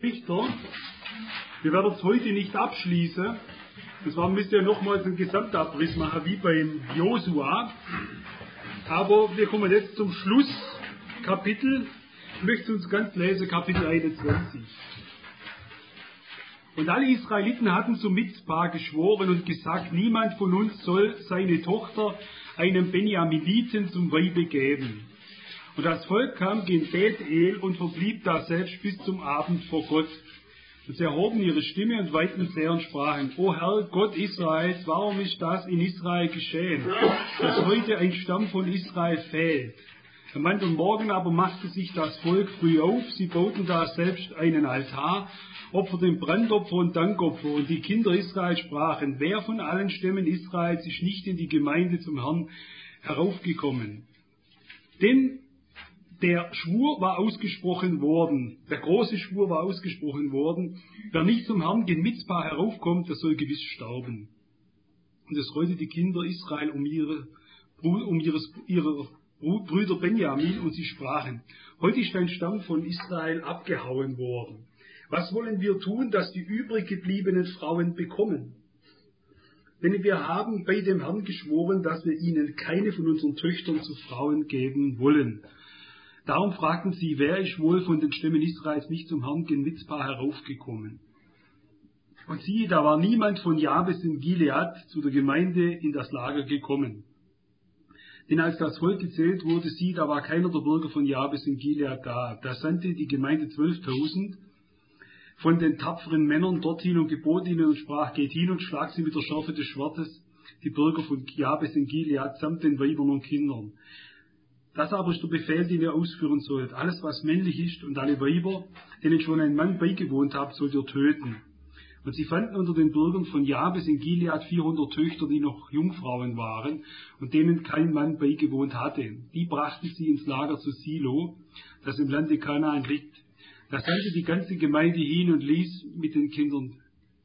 Richter. Wir werden es heute nicht abschließen. Und zwar müsst ihr nochmals einen Gesamtabriss machen, wie beim Josua. Aber wir kommen jetzt zum Schlusskapitel. Ich möchte uns ganz lesen, Kapitel 21. Und alle Israeliten hatten zu Mitzpah geschworen und gesagt, niemand von uns soll seine Tochter einem Benjaminiten zum Weibe geben. Und das Volk kam gegen Bethel und verblieb da selbst bis zum Abend vor Gott. Und sie erhoben ihre Stimme und weihten sehr und sprachen, O Herr, Gott Israels, warum ist das in Israel geschehen, dass heute ein Stamm von Israel fehlt? Am anderen Morgen aber machte sich das Volk früh auf, sie bauten da selbst einen Altar, opferten Brandopfer und Dankopfer, und die Kinder Israels sprachen, wer von allen Stämmen Israels ist nicht in die Gemeinde zum Herrn heraufgekommen? Denn der Schwur war ausgesprochen worden, der große Schwur war ausgesprochen worden, wer nicht zum Herrn gen Mitzpah heraufkommt, der soll gewiss sterben. Und es reute die Kinder Israel um ihre Brüder Benjamin, und sie sprachen, heute ist ein Stamm von Israel abgehauen worden. Was wollen wir tun, dass die übrig gebliebenen Frauen bekommen? Denn wir haben bei dem Herrn geschworen, dass wir ihnen keine von unseren Töchtern zu Frauen geben wollen. Darum fragten sie, wer ist wohl von den Stämmen Israels nicht zum Herrn gen Mitzpah heraufgekommen? Und siehe, da war niemand von Jabes in Gilead zu der Gemeinde in das Lager gekommen. Denn als das Volk gezählt wurde, siehe, da war keiner der Bürger von Jabes in Gilead da. Da sandte die Gemeinde 12.000 von den tapferen Männern dorthin und gebot ihnen und sprach, geht hin und schlagt sie mit der Schärfe des Schwertes, die Bürger von Jabes in Gilead, samt den Weibern und Kindern. Das aber ist der Befehl, den ihr ausführen sollt. Alles, was männlich ist und alle Weiber, denen schon ein Mann beigewohnt habt, sollt ihr töten. Und sie fanden unter den Bürgern von Jabes in Gilead 400 Töchter, die noch Jungfrauen waren und denen kein Mann beigewohnt hatte. Die brachten sie ins Lager zu Silo, das im Lande Kanaan liegt. Da sandte die ganze Gemeinde hin und ließ mit den Kindern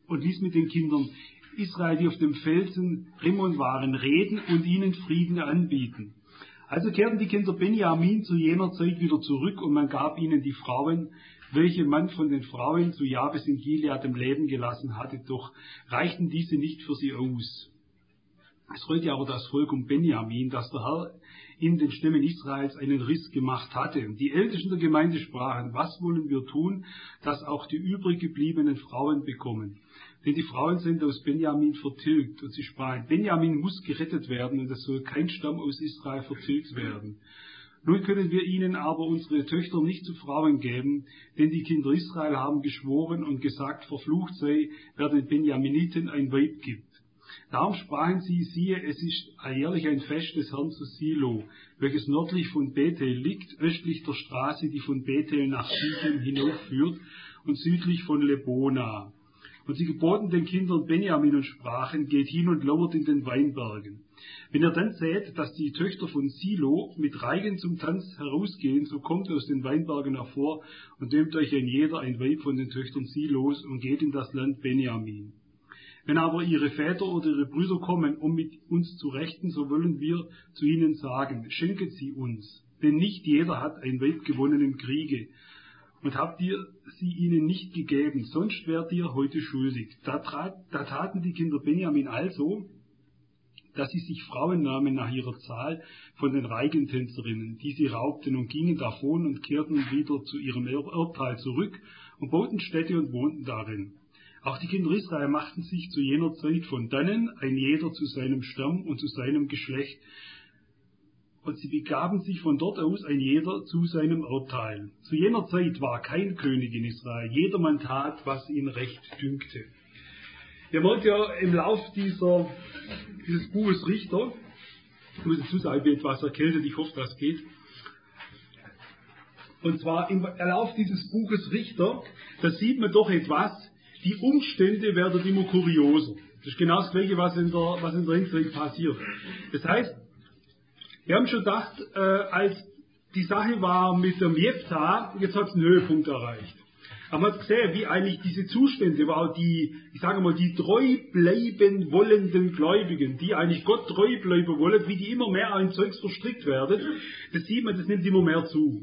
Israel, die auf dem Felsen Rimmon waren, reden und ihnen Frieden anbieten. Also kehrten die Kinder Benjamin zu jener Zeit wieder zurück, und man gab ihnen die Frauen, welche man von den Frauen zu Jabes in Gilead im Leben gelassen hatte, doch reichten diese nicht für sie aus. Es reute aber das Volk um Benjamin, dass der Herr in den Stämmen Israels einen Riss gemacht hatte. Und die Ältesten der Gemeinde sprachen, was wollen wir tun, dass auch die übrig gebliebenen Frauen bekommen? Denn die Frauen sind aus Benjamin vertilgt. Und sie sprachen, Benjamin muss gerettet werden, und es soll kein Stamm aus Israel vertilgt werden. Nun können wir ihnen aber unsere Töchter nicht zu Frauen geben, denn die Kinder Israel haben geschworen und gesagt, verflucht sei, wer den Benjaminiten ein Weib gibt. Darum sprachen sie, siehe, es ist alljährlich ein Fest des Herrn zu Silo, welches nördlich von Bethel liegt, östlich der Straße, die von Bethel nach Sichem hinaufführt, und südlich von Lebona. Und sie geboten den Kindern Benjamin und sprachen, geht hin und lauert in den Weinbergen. Wenn ihr dann seht, dass die Töchter von Silo mit Reigen zum Tanz herausgehen, so kommt aus den Weinbergen hervor und nehmt euch ein jeder ein Weib von den Töchtern Silos und geht in das Land Benjamin. Wenn aber ihre Väter oder ihre Brüder kommen, um mit uns zu rechten, so wollen wir zu ihnen sagen, schenket sie uns. Denn nicht jeder hat ein Weib gewonnen im Kriege. Und habt ihr sie ihnen nicht gegeben, sonst wärt ihr heute schuldig. Da taten die Kinder Benjamin also, dass sie sich Frauen nahmen nach ihrer Zahl von den Reigentänzerinnen, die sie raubten, und gingen davon und kehrten wieder zu ihrem Erbteil zurück und bauten Städte und wohnten darin. Auch die Kinder Israel machten sich zu jener Zeit von dannen, ein jeder zu seinem Stamm und zu seinem Geschlecht, und sie begaben sich von dort aus ein jeder zu seinem Erbteil. Zu jener Zeit war kein König in Israel, jedermann tat, was ihn recht dünkte. Ihr merkt ja im Lauf dieses Buches Richter, ich muss dazu sagen, ich bin etwas erkältet, ich hoffe, das geht. Und zwar im Lauf dieses Buches Richter, da sieht man doch etwas, die Umstände werden immer kurioser. Das ist genau das Gleiche, was in der Hinsicht passiert. Das heißt, wir haben schon gedacht, als die Sache war mit dem Jephtha, jetzt hat es einen Höhepunkt erreicht. Aber man hat gesehen, wie eigentlich diese Zustände war, die treu bleiben wollenden Gläubigen, die eigentlich Gott treu bleiben wollen, wie die immer mehr in Zeugs verstrickt werden, das sieht man, das nimmt immer mehr zu.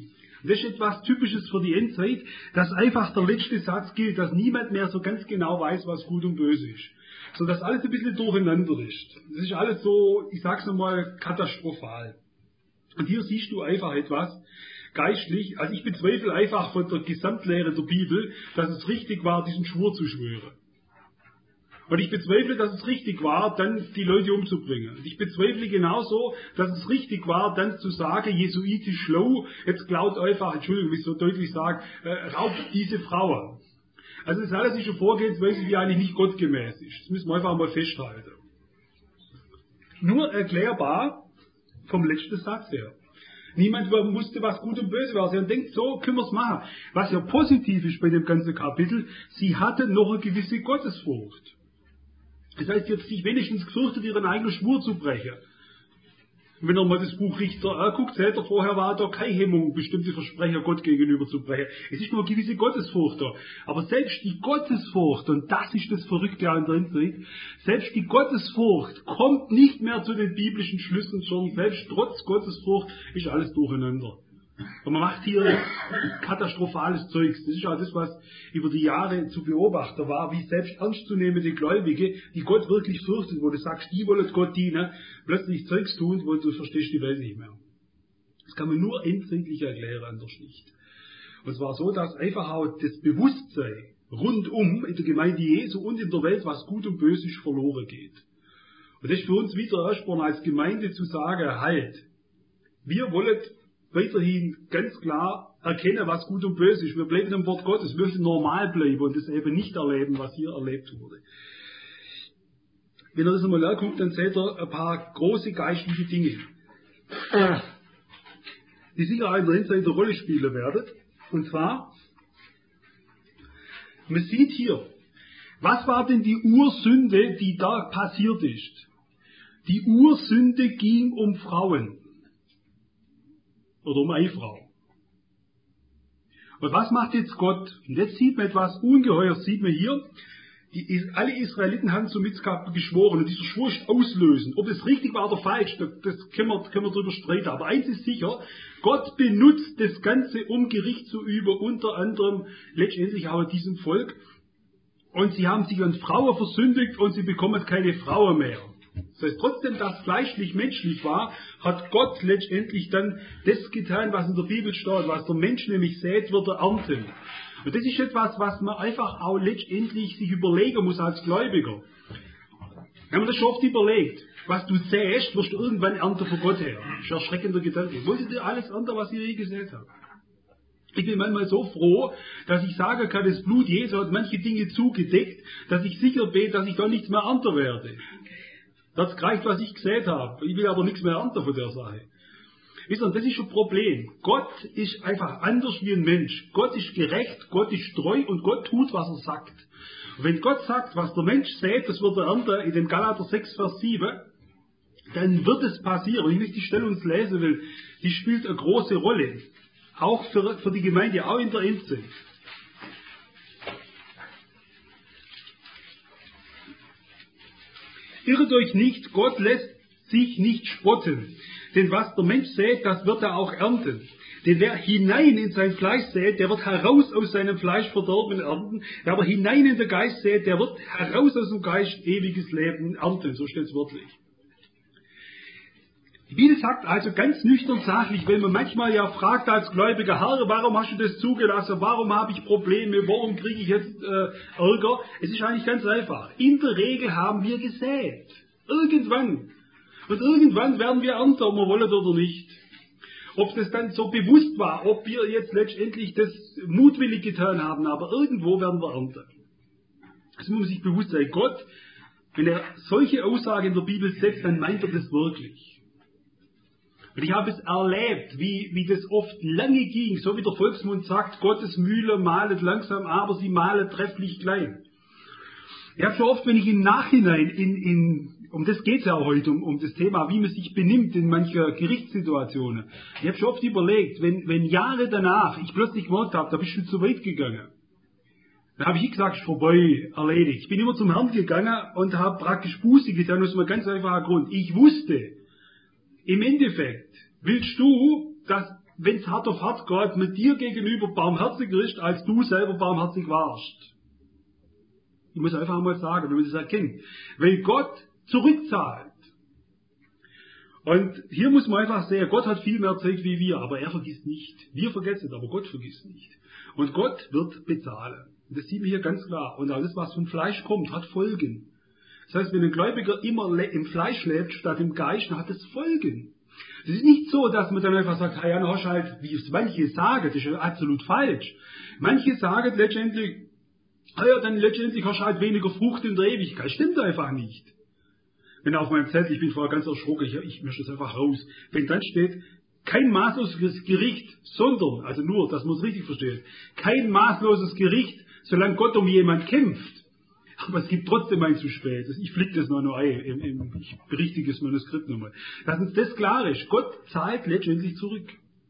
Das ist etwas Typisches für die Endzeit, dass einfach der letzte Satz gilt, dass niemand mehr so ganz genau weiß, was gut und böse ist. So dass alles ein bisschen durcheinander ist. Das ist alles so, ich sag's nochmal, katastrophal. Und hier siehst du einfach etwas geistlich. Also ich bezweifle einfach von der Gesamtlehre der Bibel, dass es richtig war, diesen Schwur zu schwören. Und ich bezweifle, dass es richtig war, dann die Leute umzubringen. Und ich bezweifle genauso, dass es richtig war, dann zu sagen, jesuitisch schlau, jetzt klaut einfach, Entschuldigung, wie ich so deutlich sage, raubt diese Frauen. Also das alles ist eine Vorgehensweise, die eigentlich nicht gottgemäß ist. Das müssen wir einfach mal festhalten. Nur erklärbar vom letzten Satz her. Niemand wusste, was gut und böse war. Sie denkt, so können wir es machen. Was ja positiv ist bei dem ganzen Kapitel, sie hatten noch eine gewisse Gottesfurcht. Das heißt, jetzt sich wenigstens gefürchtet, ihren eigenen Schwur zu brechen. Wenn ihr mal das Buch Richter anguckt, seht ihr, vorher war da keine Hemmung, bestimmte Versprecher Gott gegenüber zu brechen. Es ist nur eine gewisse Gottesfurcht da. Aber selbst die Gottesfurcht, und das ist das Verrückte an der Endzeit, selbst die Gottesfurcht kommt nicht mehr zu den biblischen Schlüssen, sondern selbst trotz Gottesfurcht ist alles durcheinander. Und man macht hier katastrophales Zeugs. Das ist auch das, was über die Jahre zu beobachten war, wie selbst ernstzunehmende Gläubige, die Gott wirklich fürchten, wo du sagst, die wollen Gott dienen, plötzlich Zeugs tun, wo du verstehst die Welt nicht mehr. Das kann man nur endzeitlich erklären, anders nicht. Und es war so, dass einfach auch das Bewusstsein rundum in der Gemeinde Jesu und in der Welt, was gut und böse ist, verloren geht. Und das ist für uns wieder Ansporn als Gemeinde zu sagen, halt, wir wollen weiterhin ganz klar erkennen, was gut und böse ist. Wir bleiben im Wort Gottes, wir müssen normal bleiben und das eben nicht erleben, was hier erlebt wurde. Wenn ihr das einmal anguckt, dann seht ihr ein paar große geistliche Dinge, die sicher auch in der Endzeit eine Rolle spielen werden. Und zwar, man sieht hier, was war denn die Ursünde, die da passiert ist? Die Ursünde ging um Frauen. Oder um eine Frau. Und was macht jetzt Gott? Und jetzt sieht man etwas Ungeheuers, sieht man hier, alle Israeliten haben zu Mitzvah geschworen und dieser Schwur ist auslösend. Ob es richtig war oder falsch, das können wir darüber streiten. Aber eins ist sicher, Gott benutzt das Ganze, um Gericht zu üben, unter anderem letztendlich auch an diesem Volk. Und sie haben sich an Frauen versündigt und sie bekommen keine Frauen mehr. Das heißt, trotzdem, dass fleischlich menschlich war, hat Gott letztendlich dann das getan, was in der Bibel steht, was der Mensch nämlich sät, wird er ernten. Und das ist etwas, was man einfach auch letztendlich sich überlegen muss als Gläubiger. Wenn man das schon oft überlegt, was du säst, wirst du irgendwann ernten von Gott her. Das ist ein erschreckender Gedanke. Wolltet ihr alles ernten, was ihr je gesät habt? Ich bin manchmal so froh, dass ich sagen kann, das Blut Jesu hat manche Dinge zugedeckt, dass ich sicher bin, dass ich da nichts mehr ernten werde. Das reicht, was ich gesät habe. Ich will aber nichts mehr ernten von der Sache. Wisst ihr, das ist ein Problem. Gott ist einfach anders wie ein Mensch. Gott ist gerecht, Gott ist treu und Gott tut, was er sagt. Und wenn Gott sagt, was der Mensch sät, das wird er ernten, in dem Galater 6, Vers 7, dann wird es passieren. Wenn ich die Stelle uns lesen will, die spielt eine große Rolle. Auch für die Gemeinde, auch in der Endzeit. Irret euch nicht, Gott lässt sich nicht spotten. Denn was der Mensch sät, das wird er auch ernten. Denn wer hinein in sein Fleisch sät, der wird heraus aus seinem Fleisch Verderben ernten. Wer aber hinein in den Geist sät, der wird heraus aus dem Geist ewiges Leben ernten. So steht es wörtlich. Die Bibel sagt also ganz nüchtern sachlich, wenn man manchmal ja fragt als Gläubiger, Herr, warum hast du das zugelassen, warum habe ich Probleme, warum kriege ich jetzt Ärger? Es ist eigentlich ganz einfach. In der Regel haben wir gesät. Irgendwann. Und irgendwann werden wir ernten, ob wir wollen oder nicht. Ob das dann so bewusst war, ob wir jetzt letztendlich das mutwillig getan haben, aber irgendwo werden wir ernten. Das muss man sich bewusst sein. Gott, wenn er solche Aussagen in der Bibel setzt, dann meint er das wirklich. Und ich habe es erlebt, wie das oft lange ging, so wie der Volksmund sagt, Gottes Mühle mahlet langsam, aber sie mahlet trefflich klein. Ich habe schon oft, wenn ich im Nachhinein, um das geht es ja heute, um das Thema, wie man sich benimmt in mancher Gerichtssituationen. Ich habe schon oft überlegt, wenn Jahre danach ich plötzlich gemerkt habe, da bist du zu weit gegangen. Dann habe ich gesagt, vorbei, erledigt. Ich bin immer zum Herrn gegangen und habe praktisch Buße getan, aus einem ganz einfachen Grund. Ich wusste, im Endeffekt willst du, dass wenn es hart auf hart geht, mit dir gegenüber barmherziger ist, als du selber barmherzig warst. Ich muss einfach mal sagen, wenn man das erkennt. Weil Gott zurückzahlt. Und hier muss man einfach sehen, Gott hat viel mehr Zeit wie wir, aber er vergisst nicht. Wir vergessen, aber Gott vergisst nicht. Und Gott wird bezahlen. Und das sieht man hier ganz klar. Und alles, was vom Fleisch kommt, hat Folgen. Das heißt, wenn ein Gläubiger immer im Fleisch lebt, statt im Geist, dann hat es Folgen. Es ist nicht so, dass man dann einfach sagt, ja, hast halt, wie es manche sagen, das ist ja absolut falsch. Manche sagen letztendlich, ja, dann letztendlich hast du halt weniger Frucht in der Ewigkeit. Stimmt einfach nicht. Wenn auf meinem Zettel, ich bin vorher ganz erschrocken, ich mische das einfach raus. Wenn dann steht, kein maßloses Gericht, sondern, also nur, dass man es richtig versteht, kein maßloses Gericht, solange Gott um jemand kämpft. Aber es gibt trotzdem ein zu spät. Ich flick das noch ein, ich berichtige das Manuskript nochmal. Dass uns das klar ist. Gott zahlt letztendlich zurück.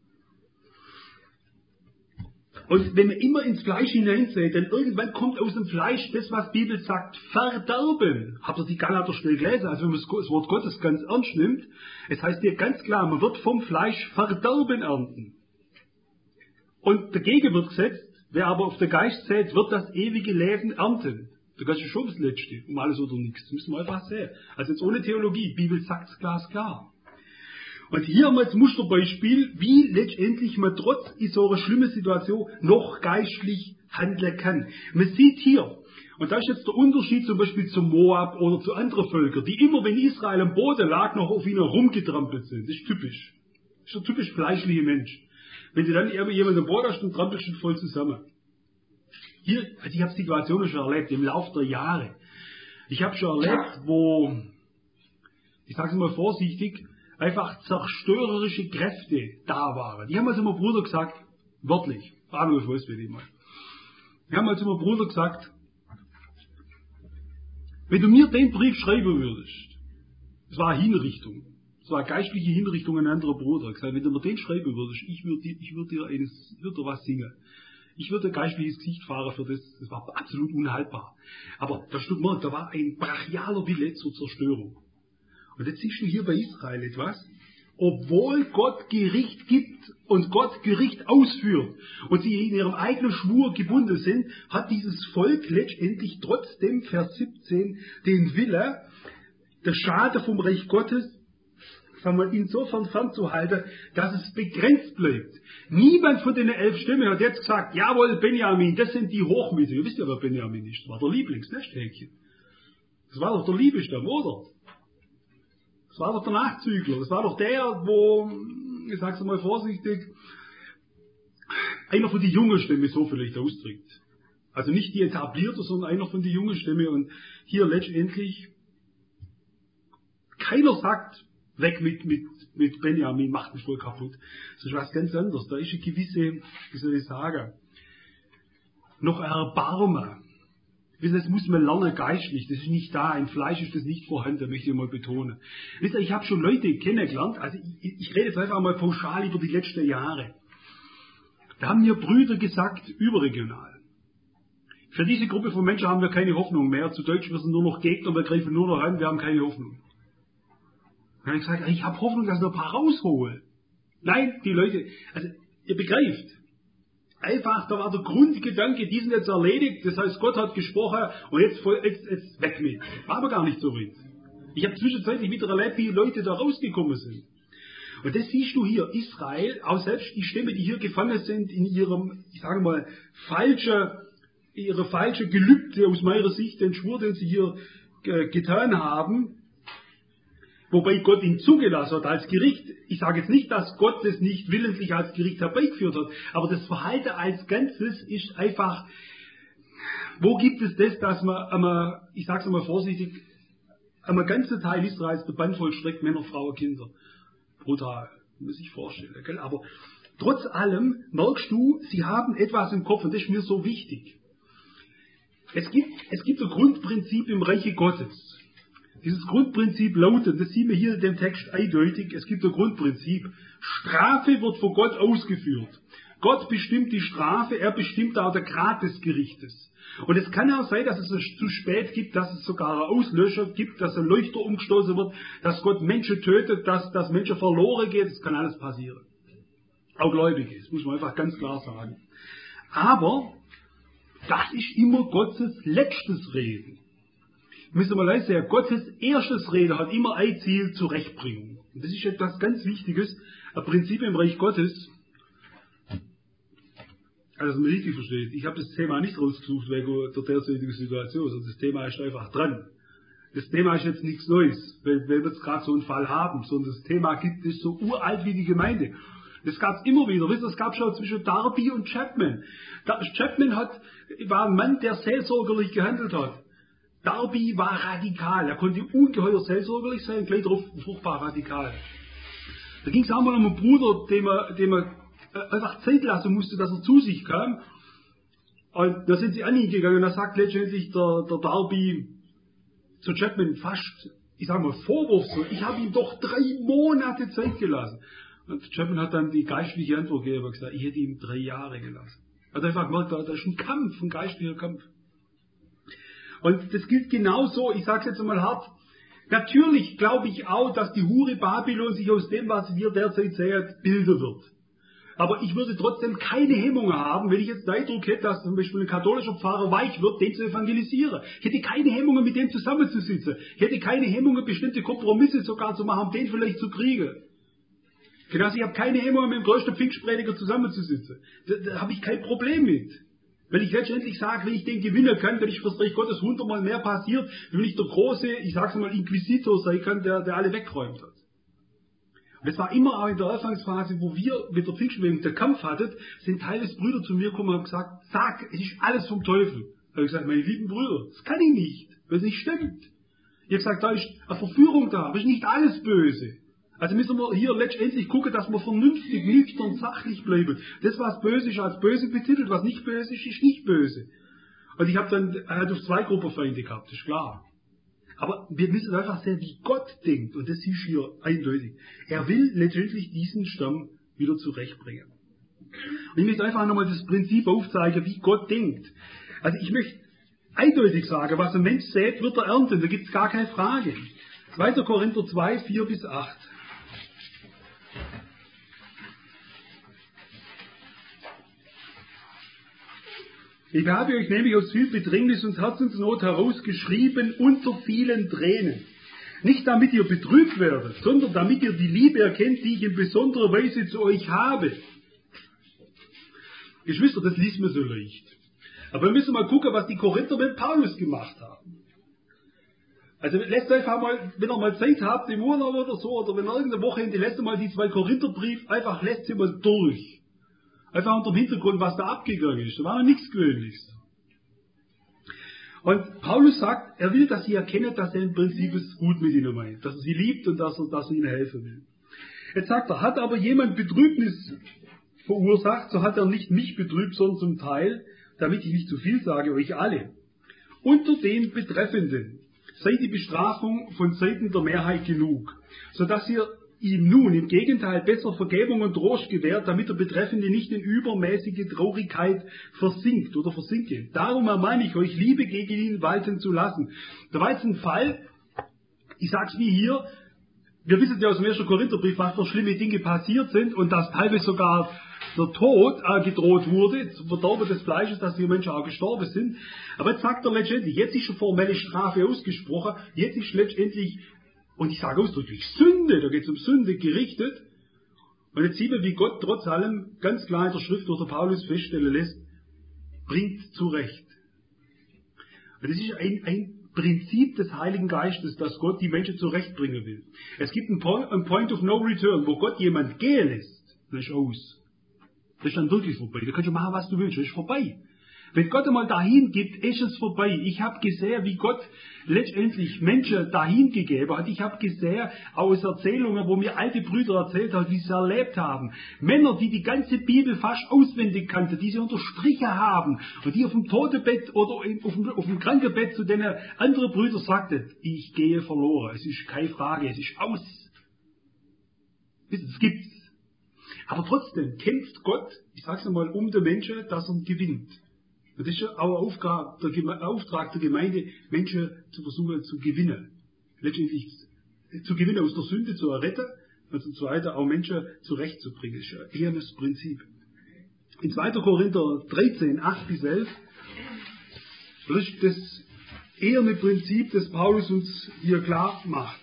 Und wenn man immer ins Fleisch hineinsieht, dann irgendwann kommt aus dem Fleisch das, was die Bibel sagt, Verderben. Habt ihr die Galater schnell gelesen? Also wenn man das Wort Gottes ganz ernst nimmt, es heißt hier ganz klar, man wird vom Fleisch Verderben ernten. Und dagegen wird gesetzt, wer aber auf den Geist sät, wird das ewige Leben ernten. Da kannst du schon das Letzte, um alles oder nichts. Das müssen wir einfach sehen. Also jetzt ohne Theologie, die Bibel sagt es glasklar. Und hier haben wir jetzt Musterbeispiel, wie letztendlich man trotz so einer schlimmen Situation noch geistlich handeln kann. Man sieht hier, und da ist jetzt der Unterschied zum Beispiel zu Moab oder zu anderen Völkern, die immer, wenn Israel am Boden lag, noch auf ihnen rumgetrampelt sind. Das ist typisch. Das ist der typisch fleischliche Mensch. Wenn du dann jemand am Boden hast, dann trampelst du voll zusammen. Hier, also ich habe Situationen schon erlebt, im Laufe der Jahre. Ich habe schon erlebt, wo, ich sage es mal vorsichtig, einfach zerstörerische Kräfte da waren. Die haben also meinem Bruder gesagt, wörtlich, Adolf Wolfswede mal. Die haben also meinem Bruder gesagt, wenn du mir den Brief schreiben würdest, das war eine Hinrichtung, das war eine geistliche Hinrichtung an ein anderer Bruder. Ich gesagt, wenn du mir den schreiben würdest, ich würde dir was singen. Ich würde ein geistliches Gesicht fahren für das, das war absolut unhaltbar. Aber da war ein brachialer Wille zur Zerstörung. Und jetzt siehst du hier bei Israel etwas, obwohl Gott Gericht gibt und Gott Gericht ausführt und sie in ihrem eigenen Schwur gebunden sind, hat dieses Volk letztendlich trotzdem, Vers 17, den Wille, der Schade vom Reich Gottes, sagen wir, insofern fernzuhalten, dass es begrenzt bleibt. Niemand von den 11 Stimmen hat jetzt gesagt, jawohl, Benjamin, das sind die Hochmütter. Ihr wisst ja, wer Benjamin ist. Das war der Lieblingsnesthäkchen. Das war doch der Liebestamm, oder? Das war doch der Nachzügler. Das war doch der, wo, ich sag's mal vorsichtig, einer von den jungen Stämmen so vielleicht ausdrückt. Also nicht die etablierte, sondern einer von den jungen Stämmen. Und hier letztendlich, keiner sagt, weg mit Benjamin, macht mich voll kaputt. Das ist was ganz anderes. Da ist eine gewisse, wie soll ich sagen, noch Erbarmen. Das muss man lernen geistlich, das ist nicht da, im Fleisch ist das nicht vorhanden, möchte ich mal betonen. Wisst ihr, ich habe schon Leute kennengelernt, also ich rede jetzt einfach mal pauschal über die letzten Jahre. Da haben mir Brüder gesagt, überregional. Für diese Gruppe von Menschen haben wir keine Hoffnung mehr, zu Deutsch, wir sind nur noch Gegner, wir greifen nur noch an, wir haben keine Hoffnung. Dann habe ich gesagt, ich habe Hoffnung, dass ich noch ein paar raushole. Nein, die Leute, also ihr begreift, einfach, da war der Grundgedanke, die sind jetzt erledigt, das heißt, Gott hat gesprochen und jetzt weg mit. War aber gar nicht so weit. Ich habe zwischenzeitlich wieder erlebt, wie Leute da rausgekommen sind. Und das siehst du hier, Israel, auch selbst die Stämme, die hier gefangen sind in ihrem, ich sage mal, ihre falsche Gelübde aus meiner Sicht, den Schwur, den sie hier getan haben, wobei Gott ihn zugelassen hat als Gericht. Ich sage jetzt nicht, dass Gott das nicht willentlich als Gericht herbeigeführt hat, aber das Verhalten als Ganzes ist einfach, wo gibt es das, dass man, ich sage es mal vorsichtig, am ganzen Teil Israels der Bann vollstreckt, Männer, Frauen, Kinder. Brutal, muss ich vorstellen. Gell? Aber trotz allem merkst du, sie haben etwas im Kopf und das ist mir so wichtig. Es gibt ein Grundprinzip im Reiche Gottes. Dieses Grundprinzip lautet, das sieht man hier in dem Text eindeutig, es gibt ein Grundprinzip, Strafe wird von Gott ausgeführt. Gott bestimmt die Strafe, er bestimmt auch der Grad des Gerichtes. Und es kann auch sein, dass es zu spät gibt, dass es sogar einen Auslöscher gibt, dass ein Leuchter umgestoßen wird, dass Gott Menschen tötet, dass Menschen verloren gehen, das kann alles passieren. auch Gläubige, das muss man einfach ganz klar sagen. Aber das ist immer Gottes letztes Reden. Müssen wir leise sagen, Gottes erstes Reden hat immer ein Ziel, Zurechtbringen. Und das ist etwas ganz Wichtiges, ein Prinzip im Reich Gottes. Also, dass man richtig versteht, ich habe das Thema nicht rausgesucht wegen der derzeitigen Situation, sondern das Thema ist einfach dran. Das Thema ist jetzt nichts Neues, weil wir jetzt gerade so einen Fall haben, sondern das Thema gibt es so uralt wie die Gemeinde. Das gab es immer wieder. Wisst ihr, es gab schon zwischen Darby und Chapman. Chapman war ein Mann, der seelsorgerlich gehandelt hat. Darby war radikal. Er konnte ungeheuer seelsorgerlich sein, gleich darauf furchtbar radikal. Da ging es auch mal um einen Bruder, dem man einfach Zeit lassen musste, dass er zu sich kam. Und da sind sie an ihn gegangen und da sagt letztendlich der Darby zu Chapman fast, ich sage mal, vorwurfsvoll, ich habe ihm doch 3 Monate Zeit gelassen. Und Chapman hat dann die geistliche Antwort gegeben und gesagt, ich hätte ihm 3 Jahre gelassen. Also einfach gemerkt, da ist ein Kampf, ein geistlicher Kampf. Und das gilt genauso, ich sage es jetzt einmal hart, natürlich glaube ich auch, dass die Hure Babylon sich aus dem, was wir derzeit sehen, bilden wird. Aber ich würde trotzdem keine Hemmungen haben, wenn ich jetzt den Eindruck hätte, dass zum Beispiel ein katholischer Pfarrer weich wird, den zu evangelisieren. Ich hätte keine Hemmungen, mit dem zusammenzusitzen. Ich hätte keine Hemmungen, bestimmte Kompromisse sogar zu machen, um den vielleicht zu kriegen. Genauso, ich habe keine Hemmungen, mit dem größten Pfingstprediger zusammenzusitzen. Da habe ich kein Problem mit. Wenn ich letztendlich sage, wenn ich den gewinnen kann, wenn ich fürs Reich Gottes 100-mal mehr passiert, wenn ich der große, ich sag's mal, Inquisitor sein kann, der alle weggeräumt hat. Und das war immer auch in der Anfangsphase, wo wir mit der Pfingstbewegung den Kampf hatten, sind teilweise Brüder zu mir gekommen und haben gesagt, sag, es ist alles vom Teufel. Da habe ich gesagt, meine lieben Brüder, das kann ich nicht, weil es nicht stimmt. Ich habe gesagt, da ist eine Verführung da, aber es ist nicht alles böse. Also müssen wir hier letztendlich gucken, dass wir vernünftig, nüchtern, sachlich bleiben. Das, was böse ist, als böse betitelt, was nicht böse ist, ist nicht böse. Und ich habe dann halt auf 2 Gruppenfeinde gehabt, das ist klar. Aber wir müssen einfach sehen, wie Gott denkt. Und das ist hier eindeutig. Er will letztendlich diesen Stamm wieder zurechtbringen. Und ich möchte einfach nochmal das Prinzip aufzeigen, wie Gott denkt. Also ich möchte eindeutig sagen, was ein Mensch sät, wird er ernten. Da gibt es gar keine Frage. 2. Korinther 2, 4-8. Ich habe euch nämlich aus viel Bedrängnis und Herzensnot herausgeschrieben unter vielen Tränen. Nicht damit ihr betrübt werdet, sondern damit ihr die Liebe erkennt, die ich in besonderer Weise zu euch habe. Geschwister, das liest man so leicht. Aber wir müssen mal gucken, was die Korinther mit Paulus gemacht haben. Also lässt einfach mal, wenn ihr mal Zeit habt, im Urlaub oder so, oder wenn ihr irgendeine Wochenende, lässt ihr mal die 2 Korintherbriefe, einfach lässt sie mal durch. Einfach unter dem Hintergrund, was da abgegangen ist. Da war noch nichts Gewöhnliches. Und Paulus sagt, er will, dass sie erkennen, dass er im Prinzip es gut mit ihnen meint. Dass er sie liebt und dass er ihnen helfen will. Jetzt sagt er, hat aber jemand Betrübnis verursacht, so hat er nicht mich betrübt, sondern zum Teil, damit ich nicht zu viel sage, euch alle. Unter den Betreffenden sei die Bestrafung von Seiten der Mehrheit genug, sodass ihr ihm nun im Gegenteil besser Vergebung und Trost gewährt, damit der Betreffende nicht in übermäßige Traurigkeit versinkt oder versinke. Darum ermahne ich euch, Liebe gegen ihn walten zu lassen. Da war jetzt ein Fall, ich sag's wie hier, wir wissen ja aus dem 1. Korintherbrief, was für schlimme Dinge passiert sind und dass teilweise sogar der Tod gedroht wurde, zum Verderben des Fleisches, dass die Menschen auch gestorben sind. Aber jetzt sagt er letztendlich, jetzt ist eine formelle Strafe ausgesprochen, jetzt ist letztendlich, und ich sage ausdrücklich, Sünde, da geht es um Sünde, gerichtet. Und jetzt sieht man, wie Gott trotz allem ganz klar in der Schrift durch den Paulus feststellen lässt, bringt zurecht. Und das ist ein Prinzip des Heiligen Geistes, dass Gott die Menschen zurechtbringen will. Es gibt einen Point of No Return, wo Gott jemand gehen lässt, das ist aus. Das ist dann wirklich vorbei. Da kannst du machen, was du willst, das ist vorbei. Wenn Gott einmal dahin gibt, ist es vorbei. Ich habe gesehen, wie Gott letztendlich Menschen dahin gegeben hat. Ich habe gesehen, aus Erzählungen, wo mir alte Brüder erzählt haben, wie sie es erlebt haben. Männer, die die ganze Bibel fast auswendig kannten, die sie unterstrichen haben und die auf dem Todebett oder auf dem Krankenbett zu den anderen Brüdern sagten, ich gehe verloren. Es ist keine Frage, es ist aus. Das gibt's. Aber trotzdem kämpft Gott, ich sag's einmal, um den Menschen, dass er gewinnt. Und das ist ja auch Auftrag der Gemeinde, Menschen zu versuchen zu gewinnen. Letztendlich zu gewinnen, aus der Sünde zu erretten und zum Zweiten auch Menschen zurechtzubringen. Das ist ein ehernes Prinzip. In 2. Korinther 13, 8 bis 11, das ist das eherne Prinzip, das Paulus uns hier klar macht.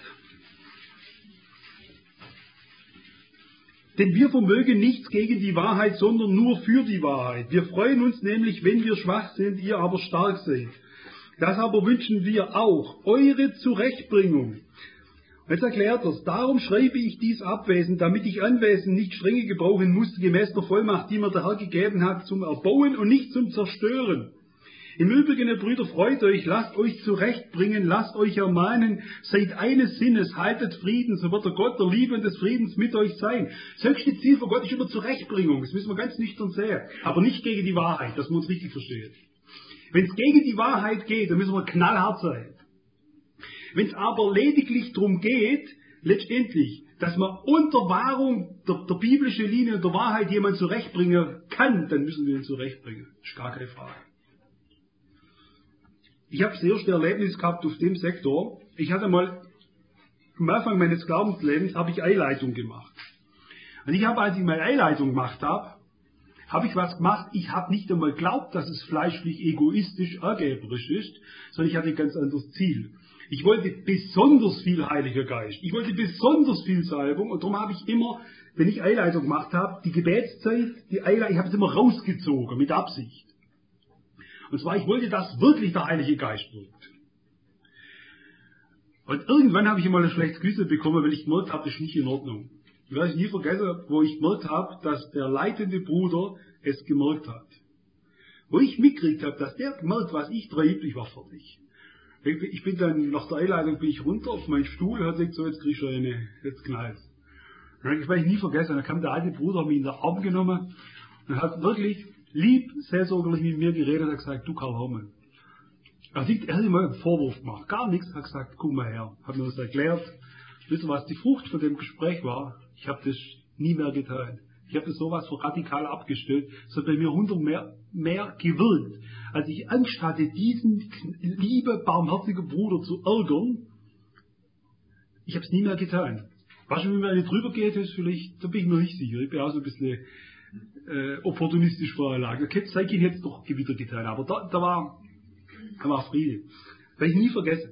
Denn wir vermögen nichts gegen die Wahrheit, sondern nur für die Wahrheit. Wir freuen uns nämlich, wenn wir schwach sind, ihr aber stark seid. Das aber wünschen wir auch, eure Zurechtbringung. Und jetzt erklärt er es, darum schreibe ich dies abwesend, damit ich anwesend nicht strenge gebrauchen musste, gemäß der Vollmacht, die mir der Herr gegeben hat, zum Erbauen und nicht zum Zerstören. Im Übrigen, ihr Brüder, freut euch, lasst euch zurechtbringen, lasst euch ermahnen, seid eines Sinnes, haltet Frieden, so wird der Gott der Liebe und des Friedens mit euch sein. Das höchste Ziel von Gott ist immer Zurechtbringung, das müssen wir ganz nüchtern sehen, aber nicht gegen die Wahrheit, dass man uns richtig versteht. Wenn es gegen die Wahrheit geht, dann müssen wir knallhart sein. Wenn es aber lediglich darum geht, letztendlich, dass man unter Wahrung der biblischen Linie und der Wahrheit jemand zurechtbringen kann, dann müssen wir ihn zurechtbringen. Das ist gar keine Frage. Ich habe das erste Erlebnis gehabt auf dem Sektor. Ich hatte mal, am Anfang meines Glaubenslebens, habe ich Einleitung gemacht. Und ich habe, als ich meine Einleitung gemacht habe, habe ich was gemacht, ich habe nicht einmal geglaubt, dass es fleischlich, egoistisch, ergeberisch ist, sondern ich hatte ein ganz anderes Ziel. Ich wollte besonders viel Heiliger Geist. Ich wollte besonders viel Salbung und darum habe ich immer, wenn ich Einleitung gemacht habe, die Gebetszeit, die Einleitung, ich habe es immer rausgezogen, mit Absicht. Und zwar, ich wollte, dass wirklich der Heilige Geist wirkt. Und irgendwann habe ich immer ein schlechtes Gewissen bekommen, weil ich gemerkt habe, das ist nicht in Ordnung. Ich werde es nie vergessen, wo ich gemerkt habe, dass der leitende Bruder es gemerkt hat. Wo ich mitgekriegt habe, dass der gemerkt, was ich treibe, ich war fertig. Ich bin dann, nach der Einleitung bin ich runter auf meinen Stuhl und habe gesagt, so, jetzt kriegst du eine, jetzt knallt's. Das werde ich nie vergessen. Dann kam der alte Bruder, hat mich in den Arm genommen und hat wirklich lieb, seelsorgerlich mit mir geredet, hat gesagt, du Karl Hermann. Er hat ihm mal einen Vorwurf gemacht, gar nichts, hat gesagt, guck mal her, hat mir das erklärt. Wisst ihr, was die Frucht von dem Gespräch war? Ich habe das nie mehr getan. Ich habe das sowas von radikal abgestellt. Es hat bei mir 100 mehr gewirkt, als ich Angst hatte, diesen liebe, barmherzigen Bruder zu ärgern. Ich habe es nie mehr getan. Was schon, wenn mir eine drüber geht, ist vielleicht, da bin ich mir nicht sicher. Ich bin auch so ein bisschen opportunistisch veranlagt. Okay, das sei ich jetzt doch wieder getan. Aber da war Friede. Das ich nie vergessen.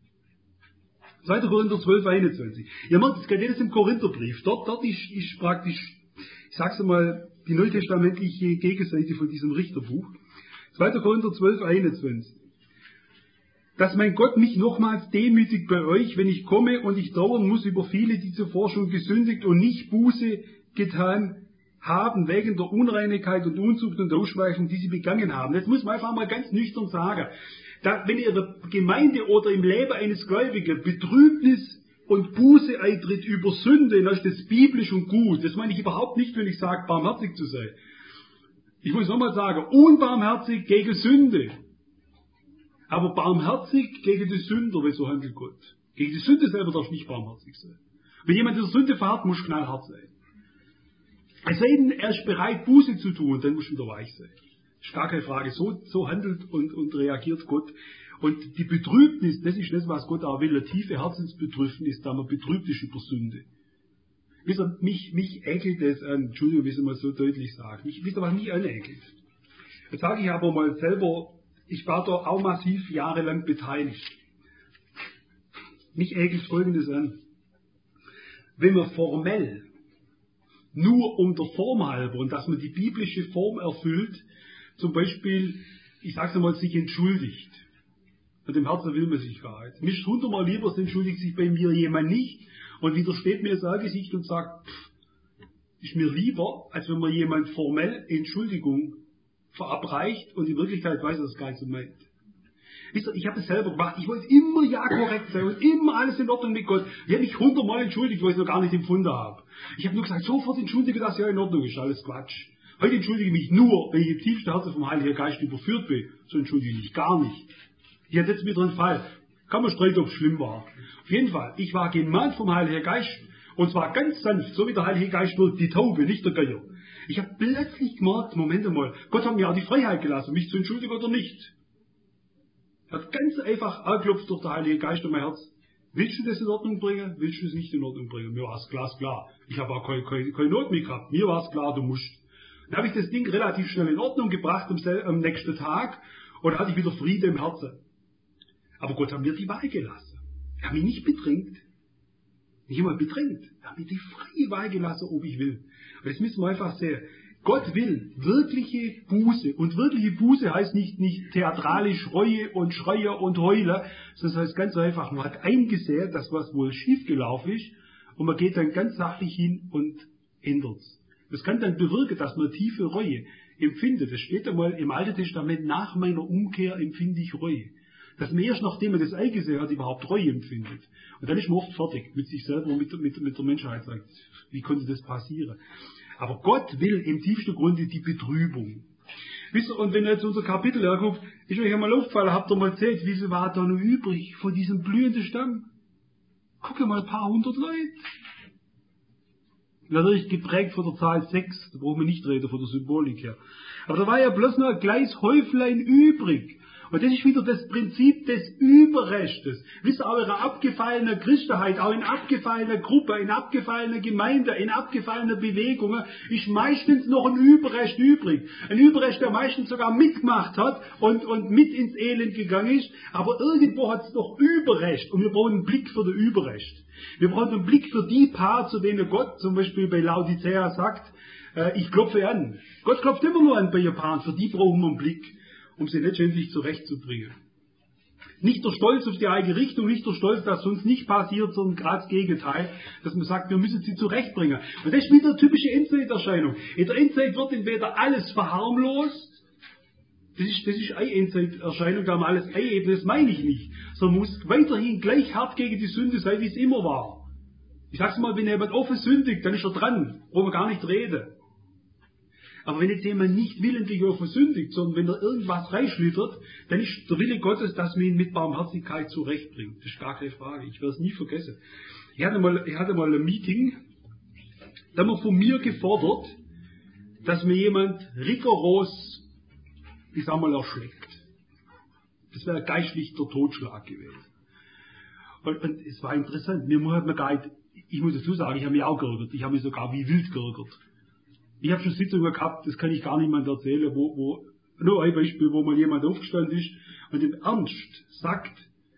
2. Korinther 12, 21. Ihr merkt, es geht jetzt im Korintherbrief. Dort ist praktisch, ich sag's einmal, die neutestamentliche Gegenseite von diesem Richterbuch. 2. Korinther 12, 21. Dass mein Gott mich nochmals demütigt bei euch, wenn ich komme und ich trauern muss über viele, die zuvor schon gesündigt und nicht Buße getan haben, wegen der Unreinigkeit und Unzucht und der Ausschweifung, die sie begangen haben. Jetzt muss man einfach mal ganz nüchtern sagen, wenn in der Gemeinde oder im Leben eines Gläubigen Betrübnis und Buße eintritt über Sünde, dann ist das biblisch und gut. Das meine ich überhaupt nicht, wenn ich sage, barmherzig zu sein. Ich muss nochmal sagen, unbarmherzig gegen Sünde. Aber barmherzig gegen die Sünder, weil so handelt Gott. Gegen die Sünde selber darf nicht barmherzig sein. Wenn jemand in der Sünde verharrt, muss knallhart sein. Es sei denn, er ist bereit, Buße zu tun, dann muss er wieder weich sein. Ist gar keine Frage. So handelt und reagiert Gott. Und die Betrübnis, das ist das, was Gott auch will. Eine tiefe Herzensbetrübnis, da man betrübt ist über Sünde. Wisst ihr, mich ekelt das an. Entschuldigung, wie ich es mal so deutlich sage. Wisst ihr, was mich anekelt? Jetzt sage ich aber mal selber, ich war da auch massiv jahrelang beteiligt. Mich ekelt Folgendes an. Wenn man formell nur um der Form halber und dass man die biblische Form erfüllt, zum Beispiel, ich sag's einmal, sich entschuldigt. Und im Herzen will man sich gar nicht. Mir ist 100-mal lieber, es entschuldigt sich bei mir jemand nicht und widersteht mir das Gesicht und sagt, ist mir lieber, als wenn man jemand formell Entschuldigung verabreicht und in Wirklichkeit weiß, dass es gar nicht so meint. Wisst ihr, ich habe es selber gemacht. Ich wollte immer ja korrekt sein und immer alles in Ordnung mit Gott. Ich habe mich 100-mal entschuldigt, weil ich es noch gar nicht empfunden habe. Ich habe nur gesagt, sofort entschuldige, dass ja in Ordnung ist. Alles Quatsch. Heute entschuldige ich mich nur, wenn ich im tiefsten Herzen vom Heiligen Geist überführt bin. So entschuldige ich mich gar nicht. Ich hatte jetzt wieder einen Fall. Kann man streiten, ob es schlimm war. Auf jeden Fall, ich war gemahnt vom Heiligen Geist. Und zwar ganz sanft, so wie der Heilige Geist wirkt, die Taube, nicht der Geier. Ich habe plötzlich gemerkt, Moment einmal, Gott hat mir auch die Freiheit gelassen, mich zu entschuldigen oder nicht. Er hat ganz einfach angeklopft durch den Heiligen Geist in mein Herz. Willst du das in Ordnung bringen? Willst du es nicht in Ordnung bringen? Mir war es glasklar. Ich habe auch keine Not mehr gehabt. Mir war es klar, du musst. Dann habe ich das Ding relativ schnell in Ordnung gebracht am nächsten Tag und hatte ich wieder Friede im Herzen. Aber Gott hat mir die Wahl gelassen. Er hat mich nicht bedrängt. Nicht immer bedrängt. Er hat mir die freie Wahl gelassen, ob ich will. Und das müssen wir einfach sehen. Gott will wirkliche Buße. Und wirkliche Buße heißt nicht theatralisch Reue und Schreie und Heule, sondern das heißt ganz einfach, man hat eingesehen, dass was wohl schiefgelaufen ist, und man geht dann ganz sachlich hin und ändert es. Das kann dann bewirken, dass man tiefe Reue empfindet. Das steht einmal im Alten Testament, nach meiner Umkehr empfinde ich Reue. Dass man erst nachdem man das eingesehen hat, überhaupt Reue empfindet. Und dann ist man oft fertig mit sich selber und mit der Menschheit. Sagt, wie konnte das passieren? Aber Gott will im tiefsten Grunde die Betrübung. Wisst ihr, und wenn ihr jetzt unser Kapitel herguckt, ist euch einmal aufgefallen, habt ihr mal erzählt, wie viel war da noch übrig von diesem blühenden Stamm? Guck mal, ein paar hundert Leute. Natürlich geprägt von der Zahl 6, da brauchen wir nicht reden, von der Symbolik her. Aber da war ja bloß noch ein kleines Häuflein übrig. Und das ist wieder das Prinzip des Überrestes. Wisst ihr, eure abgefallene Christenheit, auch in abgefallener Gruppe, in abgefallener Gemeinde, in abgefallener Bewegungen, ist meistens noch ein Überrest übrig. Ein Überrest, der meistens sogar mitgemacht hat und mit ins Elend gegangen ist. Aber irgendwo hat es noch Überrest. Und wir brauchen einen Blick für den Überrest. Wir brauchen einen Blick für die Paar, zu denen Gott zum Beispiel bei Laodicea sagt, ich klopfe an. Gott klopft immer nur an bei ihr Paaren, für die brauchen wir einen Blick, um sie letztendlich zurechtzubringen. Nicht der Stolz auf die eigene Richtung, nicht der Stolz, dass uns nicht passiert, sondern gerade das Gegenteil, dass man sagt, wir müssen sie zurechtbringen. Und das ist wieder eine typische Endzeiterscheinung. In der Endzeit wird entweder alles verharmlost, das ist eine Endzeiterscheinung, da haben wir alles eineben, das meine ich nicht, sondern muss weiterhin gleich hart gegen die Sünde sein, wie es immer war. Ich sag's mal, wenn jemand offen sündigt, dann ist er dran, brauchen wir gar nicht reden. Aber wenn jetzt jemand nicht willentlich offen sündigt, sondern wenn er irgendwas reinschlittert, dann ist der Wille Gottes, dass man ihn mit Barmherzigkeit zurechtbringt. Das ist gar keine Frage. Ich werde es nie vergessen. Ich hatte mal ein Meeting, da haben wir von mir gefordert, dass mir jemand rigoros, ich sag mal, erschlägt. Das wäre geistlich der Totschlag gewesen. Und es war interessant. Mir hat man gar nicht, ich muss dazu sagen, ich habe mich auch geärgert. Ich habe mich sogar wie wild geärgert. Ich habe schon Sitzungen gehabt, das kann ich gar niemandem erzählen, nur ein Beispiel, wo mal jemand aufgestanden ist und im Ernst sagt,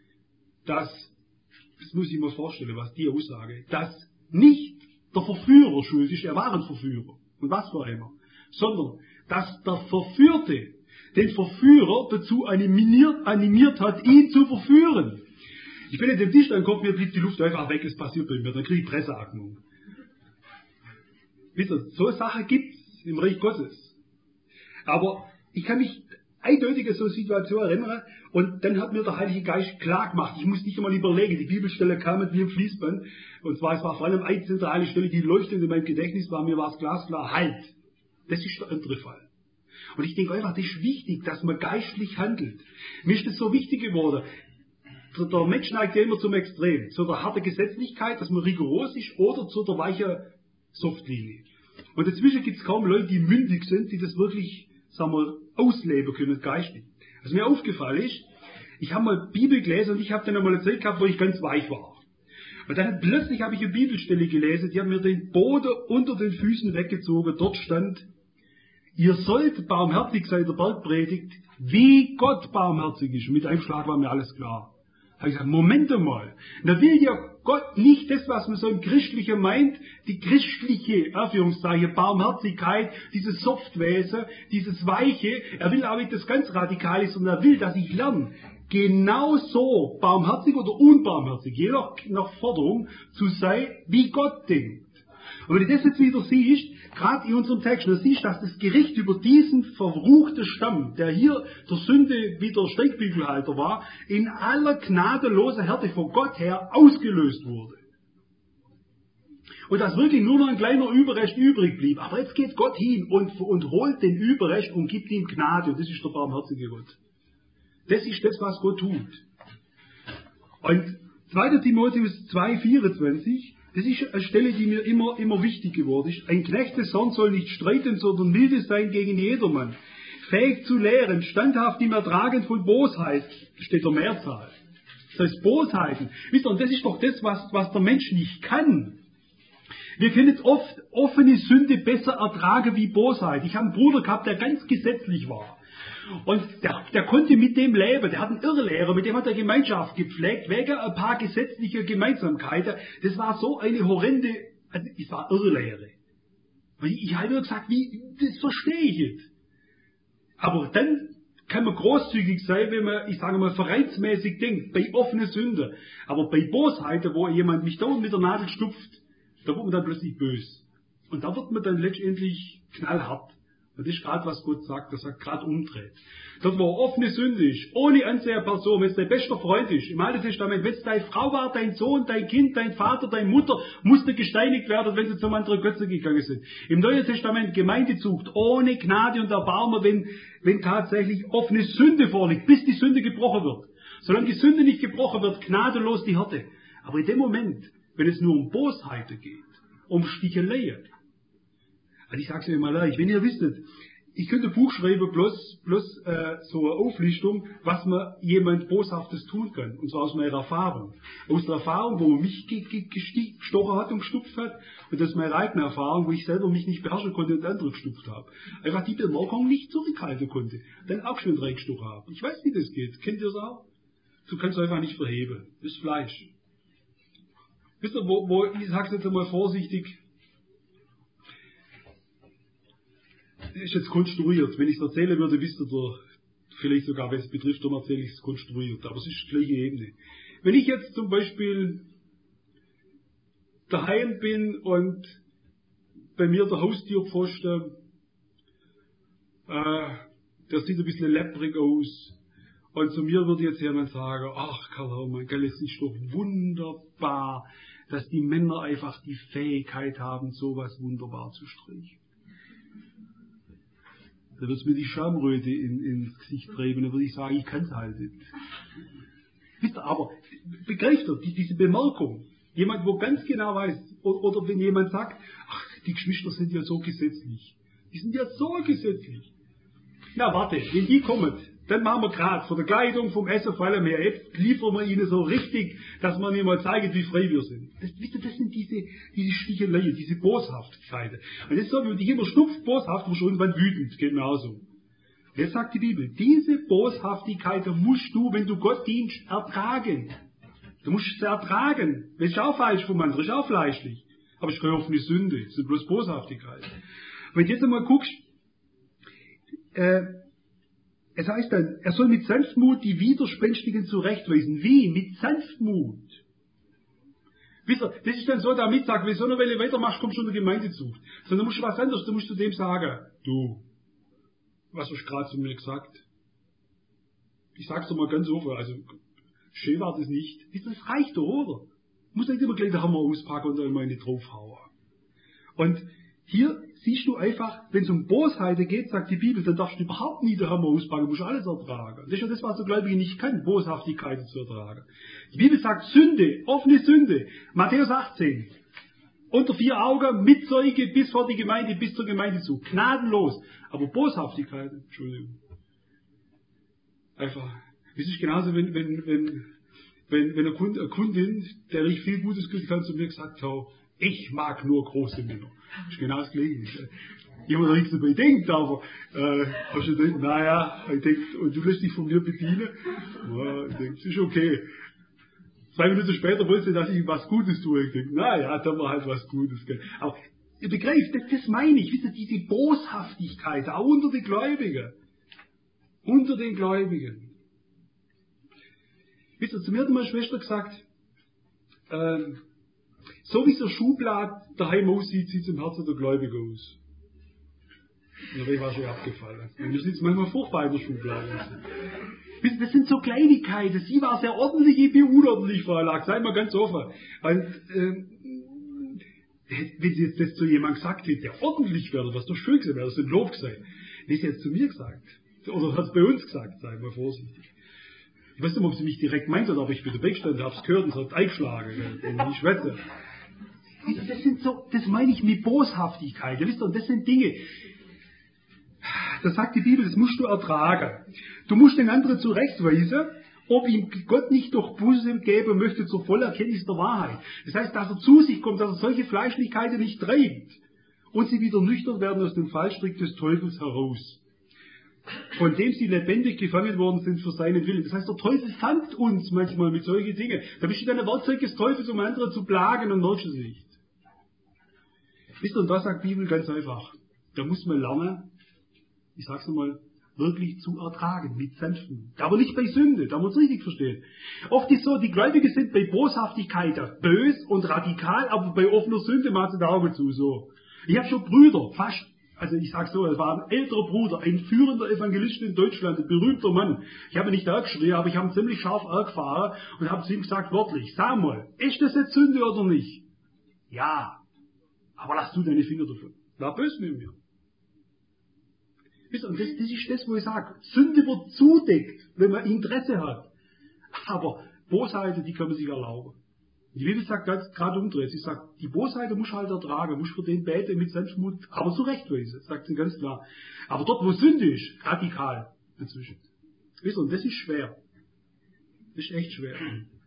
das muss ich mir vorstellen, was die Aussage, dass nicht der Verführer schuld ist, er war ein Verführer, und was für einer, sondern dass der Verführte den Verführer dazu animiert hat, ihn zu verführen. Ich bin in dem Tisch angekommen, mir blieb die Luft einfach weg, es passiert bei mir, dann kriege ich Presseatmung. Wisst ihr, so Sachen gibt's im Reich Gottes. Aber ich kann mich eindeutig an so eine Situation erinnern und dann hat mir der Heilige Geist klar gemacht. Ich muss nicht einmal überlegen, die Bibelstelle kam mit wie im Fließband. Und zwar, es war vor allem eine zentrale Stelle, die leuchtend in meinem Gedächtnis war, mir war es glasklar, halt. Das ist der andere Fall. Und ich denke einfach, das ist wichtig, dass man geistlich handelt. Mir ist das so wichtig geworden. Der Mensch neigt ja immer zum Extrem. Zu der harten Gesetzlichkeit, dass man rigoros ist, oder zu der weichen Softlinie. Und dazwischen gibt es kaum Leute, die mündig sind, die das wirklich, sagen wir, ausleben können, geistig. Was mir aufgefallen ist, ich habe mal Bibel gelesen und ich habe dann einmal eine Zeit gehabt, wo ich ganz weich war. Und dann plötzlich habe ich eine Bibelstelle gelesen, die hat mir den Boden unter den Füßen weggezogen. Dort stand, ihr sollt barmherzig sein, der Bergpredigt, wie Gott barmherzig ist. Und mit einem Schlag war mir alles klar. Da habe ich gesagt, Moment mal, da will ja Gott nicht das, was man so im Christlichen meint, die christliche, Anführungszeichen, Barmherzigkeit, dieses Softwesen, dieses Weiche, er will aber nicht das ganz Radikale, sondern er will, dass ich lerne, genauso barmherzig oder unbarmherzig, je nach Forderung, zu sein, wie Gott denkt. Und wenn du das jetzt wieder siehst, gerade in unserem Text, du siehst, dass das Gericht über diesen verruchten Stamm, der hier der Sünde wie der Steigbügelhalter war, in aller gnadenloser Härte von Gott her ausgelöst wurde. Und dass wirklich nur noch ein kleiner Überrest übrig blieb. Aber jetzt geht Gott hin und holt den Überrest und gibt ihm Gnade. Und das ist der barmherzige Gott. Das ist das, was Gott tut. Und 2. Timotheus 2,24, das ist eine Stelle, die mir immer wichtig geworden ist. Ein Knechtessohn soll nicht streiten, sondern milde sein gegen jedermann. Fähig zu lehren, standhaft im Ertragen von Bosheit, steht der Mehrzahl. das heißt Bosheiten. Wisst ihr, und das ist doch das, was der Mensch nicht kann. Wir können jetzt oft offene Sünde besser ertragen wie Bosheit. Ich habe einen Bruder gehabt, der ganz gesetzlich war. Und der konnte mit dem leben. Der hat einen Irrlehrer, mit dem hat er Gemeinschaft gepflegt, wegen ein paar gesetzlicher Gemeinsamkeiten. Das war so eine horrende, also es war Irrlehre. Und ich habe nur gesagt, das verstehe ich jetzt. Aber dann kann man großzügig sein, wenn man, ich sage mal, vereinsmäßig denkt, bei offener Sünde. Aber bei Bosheiten, wo jemand mich dauernd mit der Nadel stupft, da wird man dann plötzlich böse. Und da wird man dann letztendlich knallhart. Und das ist gerade, was Gott sagt, dass er gerade umdreht. Dort, wo offene Sünde ist, ohne Anseherperson, wenn es dein bester Freund ist, im Alten Testament, wenn es deine Frau war, dein Sohn, dein Kind, dein Vater, deine Mutter, musste gesteinigt werden, wenn sie zum anderen Götzen gegangen sind. Im Neuen Testament Gemeindezucht, ohne Gnade und Erbarmen, wenn tatsächlich offene Sünde vorliegt, bis die Sünde gebrochen wird. Solange die Sünde nicht gebrochen wird, gnadenlos die Härte. Aber in dem Moment, wenn es nur um Bosheiten geht, um Sticheleien. Also ich sage es euch mal ehrlich, wenn ihr wisstet, ich könnte ein Buch schreiben, bloß so eine Auflistung, was man jemand Boshaftes tun kann. Und zwar aus meiner Erfahrung. Aus der Erfahrung, wo man mich gestochen hat und gestupft hat. Und das ist meine eigene Erfahrung, wo ich selber mich nicht beherrschen konnte und andere gestupft habe. Einfach die Bemerkung nicht zurückhalten konnte. Dann auch schon reingestochen habe. Ich weiß, wie das geht. Kennt ihr das auch? Du kannst es einfach nicht verheben. Das ist Fleisch. Wisst ihr, ich sage es jetzt einmal vorsichtig, das ist jetzt konstruiert. Wenn ich es erzählen würde, wisst ihr vielleicht sogar, wenn es betrifft, dann erzähle ich es konstruiert. Aber es ist die gleiche Ebene. Wenn ich jetzt zum Beispiel daheim bin und bei mir der Haustierpfosten, der sieht ein bisschen lepprig aus. Und zu mir würde jetzt jemand sagen, ach Karl Hermann, gell, es ist doch wunderbar, dass die Männer einfach die Fähigkeit haben, sowas wunderbar zu streichen. Da wird es mir die Schamröte ins Gesicht treiben, da würde ich sagen, ich kann es halt nicht. Wisst ihr, aber begreift ihr, diese Bemerkung, jemand, wo ganz genau weiß, oder wenn jemand sagt, ach, die Geschwister sind ja so gesetzlich. Die sind ja so gesetzlich. Na warte, wenn die kommen, dann machen wir gerade von der Kleidung, vom Essen, vor allem her, jetzt liefern wir ihnen so richtig, dass man ihnen mal zeigt, wie frei wir sind. Wisst ihr, das sind diese Sticheleien, diese Boshaftigkeiten. Und das ist so, wenn man dich immer stupft, boshaft, wirst du irgendwann wütend, geht mir auch so. Jetzt sagt die Bibel, diese Boshaftigkeiten musst du, wenn du Gott dienst, ertragen. Du musst sie ertragen. Das ist auch falsch vom anderen, ist auch fleischlich. Aber es ist keine offene Sünde, es sind bloß Boshaftigkeit. Wenn du jetzt einmal guckst, es heißt dann, er soll mit Sanftmut die Widerspenstigen zurechtweisen. Wie? Mit Sanftmut. Wisst ihr, das ist dann so, damit sagt, wenn du so eine Welle weitermachst, kommst du in der Gemeindezucht. Sondern musst du was anderes, du musst zu dem sagen, du, was hast du gerade zu mir gesagt? Ich sag's dir mal ganz offen, also, schön war das nicht. Wisst ihr, das reicht doch, oder? Du musst nicht immer gleich den Hammer auspacken und einmal in die draufhauen. Und hier siehst du einfach, wenn es um Bosheiten geht, sagt die Bibel, dann darfst du überhaupt nie den Hammer auspacken, du musst alles ertragen. Das ist ja das, was der Gläubige nicht kann, Boshaftigkeiten zu ertragen. Die Bibel sagt Sünde, offene Sünde. Matthäus 18. Unter 4 Augen, mit Zeuge, bis vor die Gemeinde, bis zur Gemeinde zu. Gnadenlos. Aber Boshaftigkeiten, Entschuldigung. Einfach. Es ist genauso, wenn eine Kundin, der ich viel Gutes gekriegt hat, zu mir gesagt hat, ich mag nur große Männer. Das ist genau das Gleiche. Ich habe da nichts dabei gedacht, aber hast du gedacht, naja, ich denke, und du lässt dich von mir bedienen? Ja, ich denke, das ist okay. 2 Minuten später wollte sie, dass ich was Gutes tue. Ich denke, naja, dann war halt was Gutes. Gell. Aber ihr begreift, das meine ich, wisst ihr, diese Boshaftigkeit, auch unter den Gläubigen. Unter den Gläubigen. Wisst ihr, zu mir hat meine Schwester gesagt, so wie so ein Schublatt daheim aussieht, sieht es im Herzen der Gläubige aus. Und da war schon abgefallen. Und mir sieht es manchmal furchtbar in der Schublade. Das sind so Kleinigkeiten. Sie war sehr ordentlich, ich bin unordentlich veranlagt. Seid mal ganz offen. Und, wenn sie jetzt das zu jemandem gesagt hätte, der ordentlich wäre, was doch schön gewesen wäre, das ist ein Lob gewesen. Wenn sie jetzt zu mir gesagt, oder hat es bei uns gesagt, sei mal vorsichtig. Ich weiß nicht, ob sie mich direkt meinte, aber ich bin dabei gestanden, hab's gehört und es hat eingeschlagen, und ich schwätze. Das meine ich mit Boshaftigkeit. Ihr wisst doch, das sind Dinge, da sagt die Bibel, das musst du ertragen. Du musst den anderen zurechtweisen ob ihm Gott nicht durch Buße geben möchte zur Vollerkenntnis der Wahrheit. Das heißt, dass er zu sich kommt, dass er solche Fleischlichkeiten nicht treibt und sie wieder nüchtern werden aus dem Fallstrick des Teufels heraus, von dem sie lebendig gefangen worden sind für seinen Willen. Das heißt, der Teufel fangt uns manchmal mit solchen Dingen. Da bist du dann ein Werkzeug des Teufels, um andere zu plagen und merkst es nicht. Wisst ihr, und da sagt die Bibel ganz einfach, da muss man lernen, ich sag's nochmal, wirklich zu ertragen, mit Sanftmut. Aber nicht bei Sünde, da muss man es richtig verstehen. Oft ist so, die Gläubigen sind bei Boshaftigkeit bös und radikal, aber bei offener Sünde machen sie die Augen zu, so. Ich habe schon Brüder, fast, also ich sag so, es war ein älterer Bruder, ein führender Evangelist in Deutschland, ein berühmter Mann. Ich habe ihn nicht angeschrien, aber ich habe ihn ziemlich scharf angefahren und habe zu ihm gesagt, wörtlich, sag mal, ist das jetzt Sünde oder nicht? Ja, aber lass du deine Finger davon. War böse mit mir. Und das ist das, wo ich sage, Sünde wird zudeckt, wenn man Interesse hat. Aber Bosheiten, die kann man sich erlauben. Die Bibel sagt gerade umdreht, sie sagt, die Bosheiten musst du halt ertragen, musst für den beten mit Sanftmut, aber zurechtweisen, sagt sie ganz klar. Aber dort, wo Sünde ist, radikal dazwischen. Und das ist schwer. Das ist echt schwer.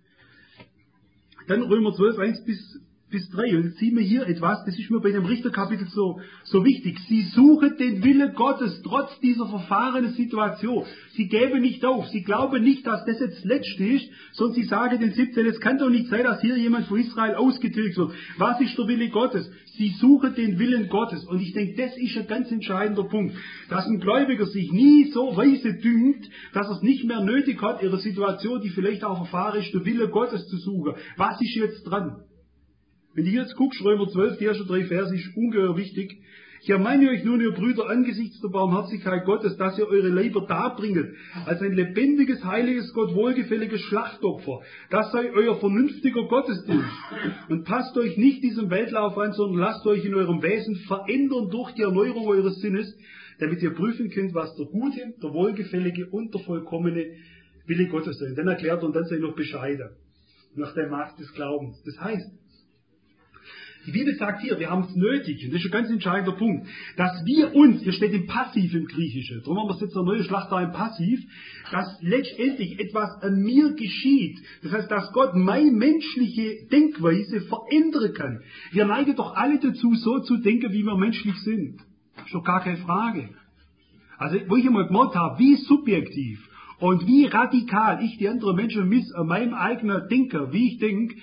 Dann Römer 12, 1 bis 3. Und jetzt sehen wir hier etwas, das ist mir bei dem Richterkapitel so wichtig. Sie suchen den Wille Gottes, trotz dieser verfahrenen Situation. Sie geben nicht auf. Sie glauben nicht, dass das jetzt das Letzte ist, sondern sie sagen den 17, es kann doch nicht sein, dass hier jemand von Israel ausgetilgt wird. Was ist der Wille Gottes? Sie suchen den Willen Gottes. Und ich denke, das ist ein ganz entscheidender Punkt. Dass ein Gläubiger sich nie so weise dünkt, dass er es nicht mehr nötig hat, ihre Situation, die vielleicht auch verfahren ist, den Wille Gottes zu suchen. Was ist jetzt dran? Wenn du jetzt guckst, Römer 12, die ersten 3 Verse, ist ungeheuer wichtig. Ich ermahne euch nun, ihr Brüder, angesichts der Barmherzigkeit Gottes, dass ihr eure Leiber darbringet, als ein lebendiges, heiliges, Gott wohlgefälliges Schlachtopfer. Das sei euer vernünftiger Gottesdienst. Und passt euch nicht diesem Weltlauf an, sondern lasst euch in eurem Wesen verändern durch die Erneuerung eures Sinnes, damit ihr prüfen könnt, was der gute, der wohlgefällige und der vollkommene Wille Gottes sei. Und dann erklärt er, und dann sei noch bescheiden, nach der Macht des Glaubens. Das heißt, die Bibel sagt hier, wir haben es nötig, und das ist ein ganz entscheidender Punkt, dass wir uns, hier steht im Passiv im Griechischen, darum haben wir es jetzt der neue Schlachter im Passiv, dass letztendlich etwas an mir geschieht. Das heißt, dass Gott meine menschliche Denkweise verändern kann. Wir neigen doch alle dazu, so zu denken, wie wir menschlich sind. Das ist doch gar keine Frage. Also, wo ich einmal gemerkt habe, wie subjektiv und wie radikal ich die anderen Menschen an meinem eigenen Denken, wie ich denke,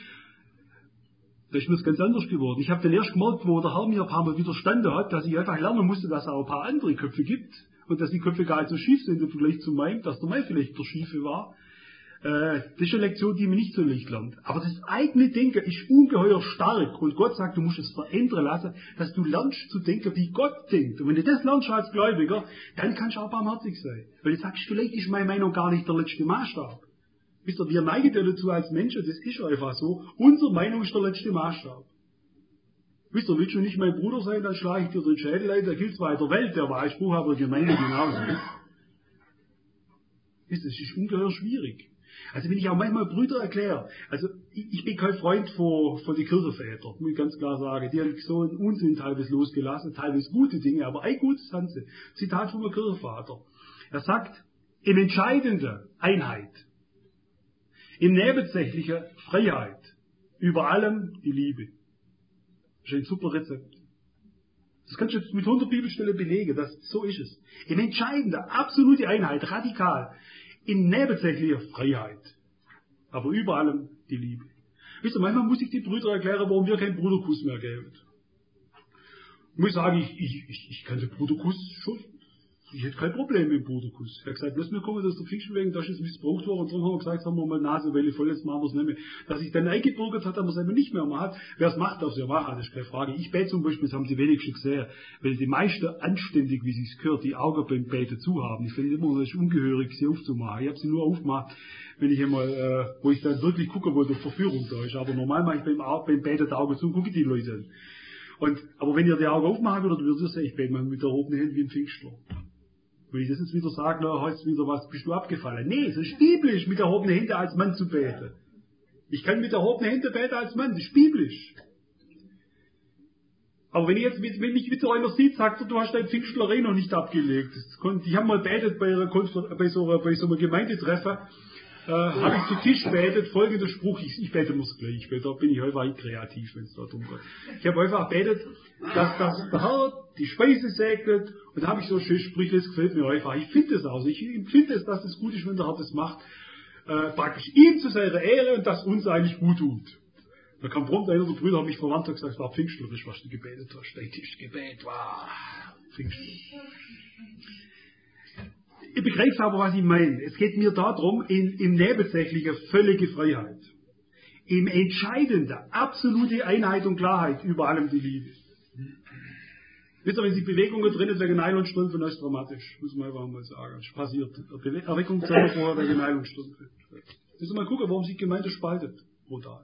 da ist mir das ganz anders geworden. Ich habe dann erst gemerkt, wo der Herr mir ein paar Mal widerstanden hat, dass ich einfach lernen musste, dass es auch ein paar andere Köpfe gibt und dass die Köpfe gar nicht so schief sind im Vergleich zu meinem, dass der mein vielleicht der Schiefe war. Das ist eine Lektion, die man nicht so leicht lernt. Aber das eigene Denken ist ungeheuer stark und Gott sagt, du musst es verändern lassen, dass du lernst zu denken, wie Gott denkt. Und wenn du das lernst als Gläubiger, dann kannst du auch barmherzig sein. Weil du sagst, vielleicht ist meine Meinung gar nicht der letzte Maßstab. Wisst ihr, wir neigen ja dazu als Menschen, das ist einfach so. Unsere Meinung ist der letzte Maßstab. Wisst ihr, willst du nicht mein Bruder sein, dann schlage ich dir den Schädel ein, da gilt zwar in der Welt der Wahlspruch, aber die Meinung genauso. Wisst ihr, das ist ungeheuer schwierig. Also wenn ich auch manchmal Brüder erkläre, also ich bin kein Freund von den Kirchenvätern, muss ich ganz klar sagen. Die haben so einen Unsinn teilweise losgelassen, teilweise gute Dinge, aber ein gutes haben sie. Zitat von einem Kirchenvater. Er sagt, in entscheidender Einheit, im nebensächlichen Freiheit, über allem die Liebe. Das ist ein super Rezept. Das kannst du jetzt mit 100 Bibelstellen belegen, so ist es. In entscheidender, absolute Einheit, radikal, in nebensächlicher Freiheit, aber über allem die Liebe. Wisst ihr, manchmal muss ich die Brüder erklären, warum wir keinen Bruderkuss mehr geben. Ich muss sagen, ich kann den Bruderkuss schon. Ich hätte kein Problem mit dem Bruderkuss. Er hat gesagt, lass mir kommen aus der Pfingstbewegung, da ist es missbraucht worden, und darum haben wir gesagt, haben wir mal Nasewelle voll, jetzt machen wir es nicht mehr. Dass sich dann eingebürgert hat, dass man es einfach nicht mehr macht. Wer es macht, darf es ja machen, das ist keine Frage. Ich bete zum Beispiel, das haben die wenigsten gesehen, weil die meisten anständig, wie sie es gehört, die Augen beim Beten zu haben. Ich finde immer, das ist ungehörig, sie aufzumachen. Ich habe sie nur aufgemacht, wenn ich einmal, wo ich dann wirklich gucke, wo die Verführung da ist. Aber normal mache ich beim Beten die Augen zu und gucke die Leute an. Aber wenn ihr die Augen aufmachen würdet, würdet ihr sehen, ich bete mal mit der erhobenen Hand wie ein Pfingstler. Wenn ich das jetzt wieder sage, na, heißt wieder was, bist du abgefallen. Nee, es ist biblisch, mit erhobenen Händen als Mann zu beten. Ich kann mit erhobenen Händen beten als Mann, das ist biblisch. Aber wenn mich wieder einer sieht, sagt er, du hast dein Pfingstlerei noch nicht abgelegt. Ich habe mal betet bei so einem Gemeindetreffen, habe ich zu Tisch betet, folgender Spruch, ich bete muss gleich, da bin ich einfach kreativ, wenn es da drum geht. Ich habe einfach betet, dass der Herr die Speise segnet, und da habe ich so schön Sprüche, das gefällt mir einfach. Ich finde es auch, ich empfinde es, dass es gut ist, wenn der Herr das macht, praktisch ihm zu seiner Ehre und das uns eigentlich gut tut. Da kam prompt einer der Brüder, hat mich verwandt und gesagt, es war pfingstlerisch, was du gebetet hast. Dein Tischgebet war pfingstlich. Ich begreife aber, was ich meine. Es geht mir darum, im Nebensächlichen völlige Freiheit. Im Entscheidenden, absolute Einheit und Klarheit, über allem die Liebe. Wisst ihr, wenn Sie Bewegungen drin ist, wegen Nylonstrümpfe, das ist dramatisch. Muss man einfach mal sagen. Das ist passiert. Erweckung selber vorher wegen Nylonstrümpfe. Müssen wir mal gucken, warum sich Gemeinde spaltet. Brutal.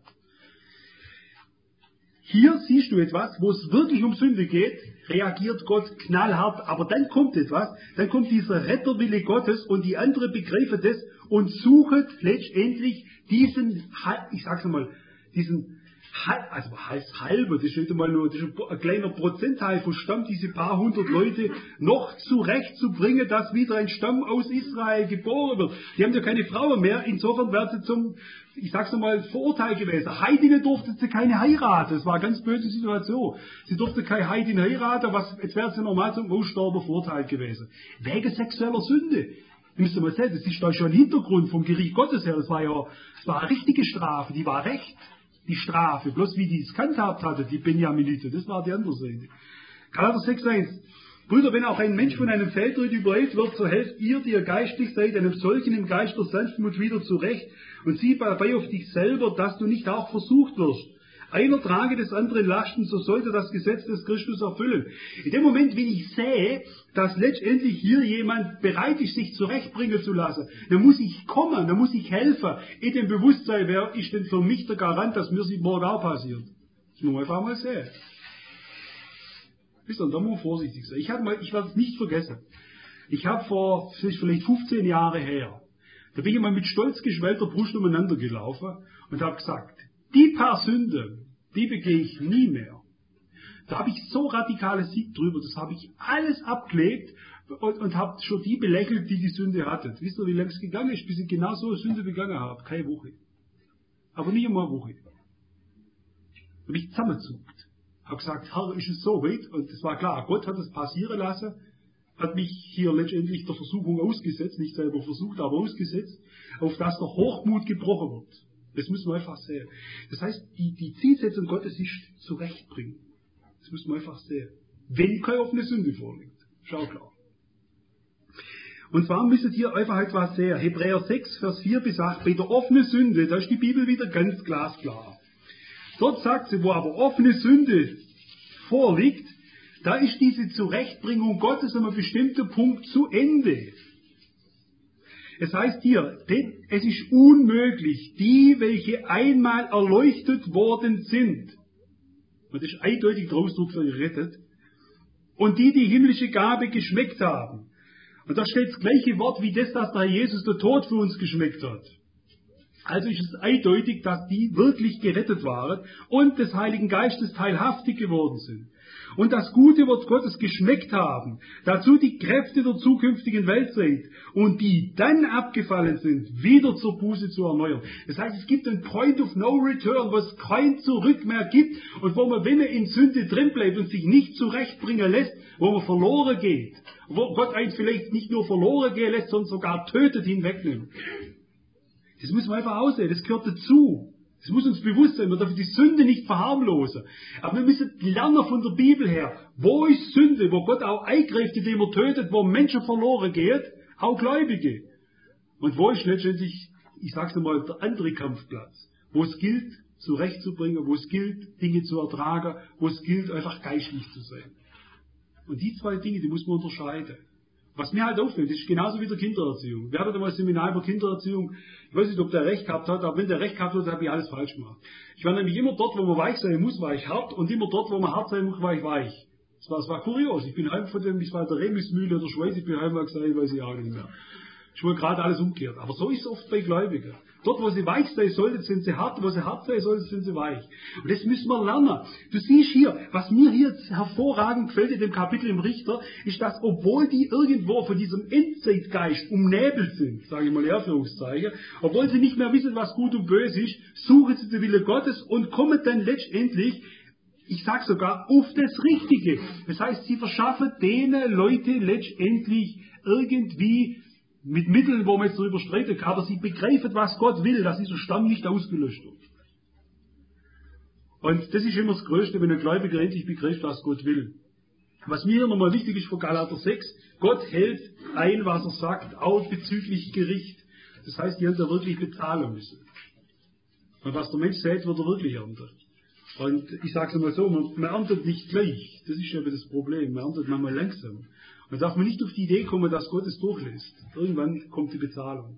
Hier siehst du etwas, wo es wirklich um Sünde geht, reagiert Gott knallhart, aber dann kommt etwas, dann kommt dieser Retterwille Gottes und die andere begreifen das und suchen letztendlich diesen, ich sag's mal, diesen, also heißt halber, das ist nicht einmal nur, das ist ein kleiner Prozentteil von Stamm, diese paar hundert Leute noch zurechtzubringen, dass wieder ein Stamm aus Israel geboren wird. Die haben ja keine Frauen mehr, insofern werden sie zum, ich sag's nochmal, Vorurteil gewesen. Heidine durften sie keine heiraten, das war eine ganz böse Situation. Sie durften keine Heidin heiraten, jetzt wären sie normal zum Aussterben verurteilt gewesen. Wegen sexueller Sünde. Müsst ihr mal sehen, das ist da schon ein Hintergrund vom Gericht Gottes her, das war eine richtige Strafe, die war recht. Die Strafe, bloß wie die es gehandhabt hatte, die Benjaminite, das war die andere Seite. Galater 6,1. Brüder, wenn auch ein Mensch von einem Feldritt überredet wird, so helft ihr, die ihr geistlich seid, einem solchen im Geist der Sanftmut wieder zurecht und sieh dabei auf dich selber, dass du nicht auch versucht wirst. Einer trage des anderen Lasten, so sollte das Gesetz des Christus erfüllen. In dem Moment, wenn ich sehe, dass letztendlich hier jemand bereit ist, sich zurechtbringen zu lassen, dann muss ich kommen, dann muss ich helfen, in dem Bewusstsein, wer ist denn für mich der Garant, dass mir sie morgen auch passiert. Das muss man einfach mal sehen. Wisst ihr, da muss man vorsichtig sein. Ich werde es nicht vergessen. Ich habe vielleicht 15 Jahre her, da bin ich mal mit stolz geschwellter Brust umeinander gelaufen und habe gesagt, die paar Sünden, die begehe ich nie mehr. Da habe ich so radikales Sieg drüber, das habe ich alles abgelegt und habe schon die belächelt, die Sünde hatten. Wisst ihr, wie lange es gegangen ist, bis ich genau so eine Sünde begangen habe? Keine Woche. Aber nicht einmal eine Woche. Da habe ich zusammengezuckt. Habe gesagt, Herr, ist es so weit? Und es war klar, Gott hat es passieren lassen, hat mich hier letztendlich der Versuchung ausgesetzt, nicht selber versucht, aber ausgesetzt, auf dass der Hochmut gebrochen wird. Das müssen wir einfach sehen. Das heißt, die Zielsetzung Gottes ist zurechtbringen. Das müssen wir einfach sehen. Wenn keine offene Sünde vorliegt. Schau klar. Und zwar müsstet ihr einfach etwas sehen. Hebräer 6, Vers 4 bis 8. Bei der offenen Sünde, da ist die Bibel wieder ganz glasklar. Dort sagt sie, wo aber offene Sünde vorliegt, da ist diese Zurechtbringung Gottes an einem bestimmten Punkt zu Ende. Es heißt hier, denn es ist unmöglich, die, welche einmal erleuchtet worden sind, und das ist eindeutig der Ausdruck für gerettet, und die himmlische Gabe geschmeckt haben. Und da steht das gleiche Wort wie das, dass der Jesus der Tod für uns geschmeckt hat. Also ist es eindeutig, dass die wirklich gerettet waren und des Heiligen Geistes teilhaftig geworden sind. Und das gute Wort Gottes geschmeckt haben, dazu die Kräfte der zukünftigen Weltzeit und die dann abgefallen sind, wieder zur Buße zu erneuern. Das heißt, es gibt einen Point of No Return, wo es kein Zurück mehr gibt und wo man, wenn man in Sünde drin bleibt und sich nicht zurechtbringen lässt, wo man verloren geht, wo Gott einen vielleicht nicht nur verloren gehen lässt, sondern sogar tötet, hinwegnimmt. Das muss man einfach aussehen, das gehört dazu. Das muss uns bewusst sein, wir dürfen die Sünde nicht verharmlosen. Aber wir müssen lernen von der Bibel her, wo ist Sünde, wo Gott auch eingreift, indem er tötet, wo Menschen verloren geht, auch Gläubige. Und wo ist letztendlich, ich sag's nochmal, der andere Kampfplatz, wo es gilt, zurechtzubringen, wo es gilt, Dinge zu ertragen, wo es gilt, einfach geistlich zu sein. Und die zwei Dinge, die muss man unterscheiden. Was mir halt auffällt, das ist genauso wie der Kindererziehung. Wir hatten einmal ein Seminar über Kindererziehung. Ich weiß nicht, ob der recht gehabt hat, aber wenn der recht gehabt hat, habe ich alles falsch gemacht. Ich war nämlich immer dort, wo man weich sein muss, war ich hart, und immer dort, wo man hart sein muss, war ich weich. Es war kurios. Ich bin heim von dem, ich war in der Remismühle oder Schweiz, ich bin heim gesagt, weiß ich auch nicht mehr. Ist wohl gerade alles umgekehrt. Aber so ist es oft bei Gläubigen. Dort, wo sie weich sein sollten, sind sie hart. Wo sie hart sein sollten, sind sie weich. Und das müssen wir lernen. Du siehst hier, was mir hier hervorragend gefällt in dem Kapitel im Richter, ist, dass obwohl die irgendwo von diesem Endzeitgeist umnebelt sind, sage ich mal in Anführungszeichen, obwohl sie nicht mehr wissen, was gut und böse ist, suchen sie den Wille Gottes und kommen dann letztendlich, ich sage sogar, auf das Richtige. Das heißt, sie verschaffen denen Leute letztendlich irgendwie mit Mitteln, wo man jetzt darüber streiten kann, aber sie begreifen, was Gott will, dass dieser Stamm nicht ausgelöscht wird. Und das ist immer das Größte, wenn ein Gläubiger endlich begreift, was Gott will. Was mir hier nochmal wichtig ist von Galater 6, Gott hält ein, was er sagt, auch bezüglich Gericht. Das heißt, die haben da wirklich bezahlen müssen. Und was der Mensch sät, wird er wirklich ernten. Und ich sage es mal so, man erntet nicht gleich. Das ist eben das Problem. Man erntet manchmal langsam. Und darf man nicht auf die Idee kommen, dass Gott es durchlässt. Irgendwann kommt die Bezahlung.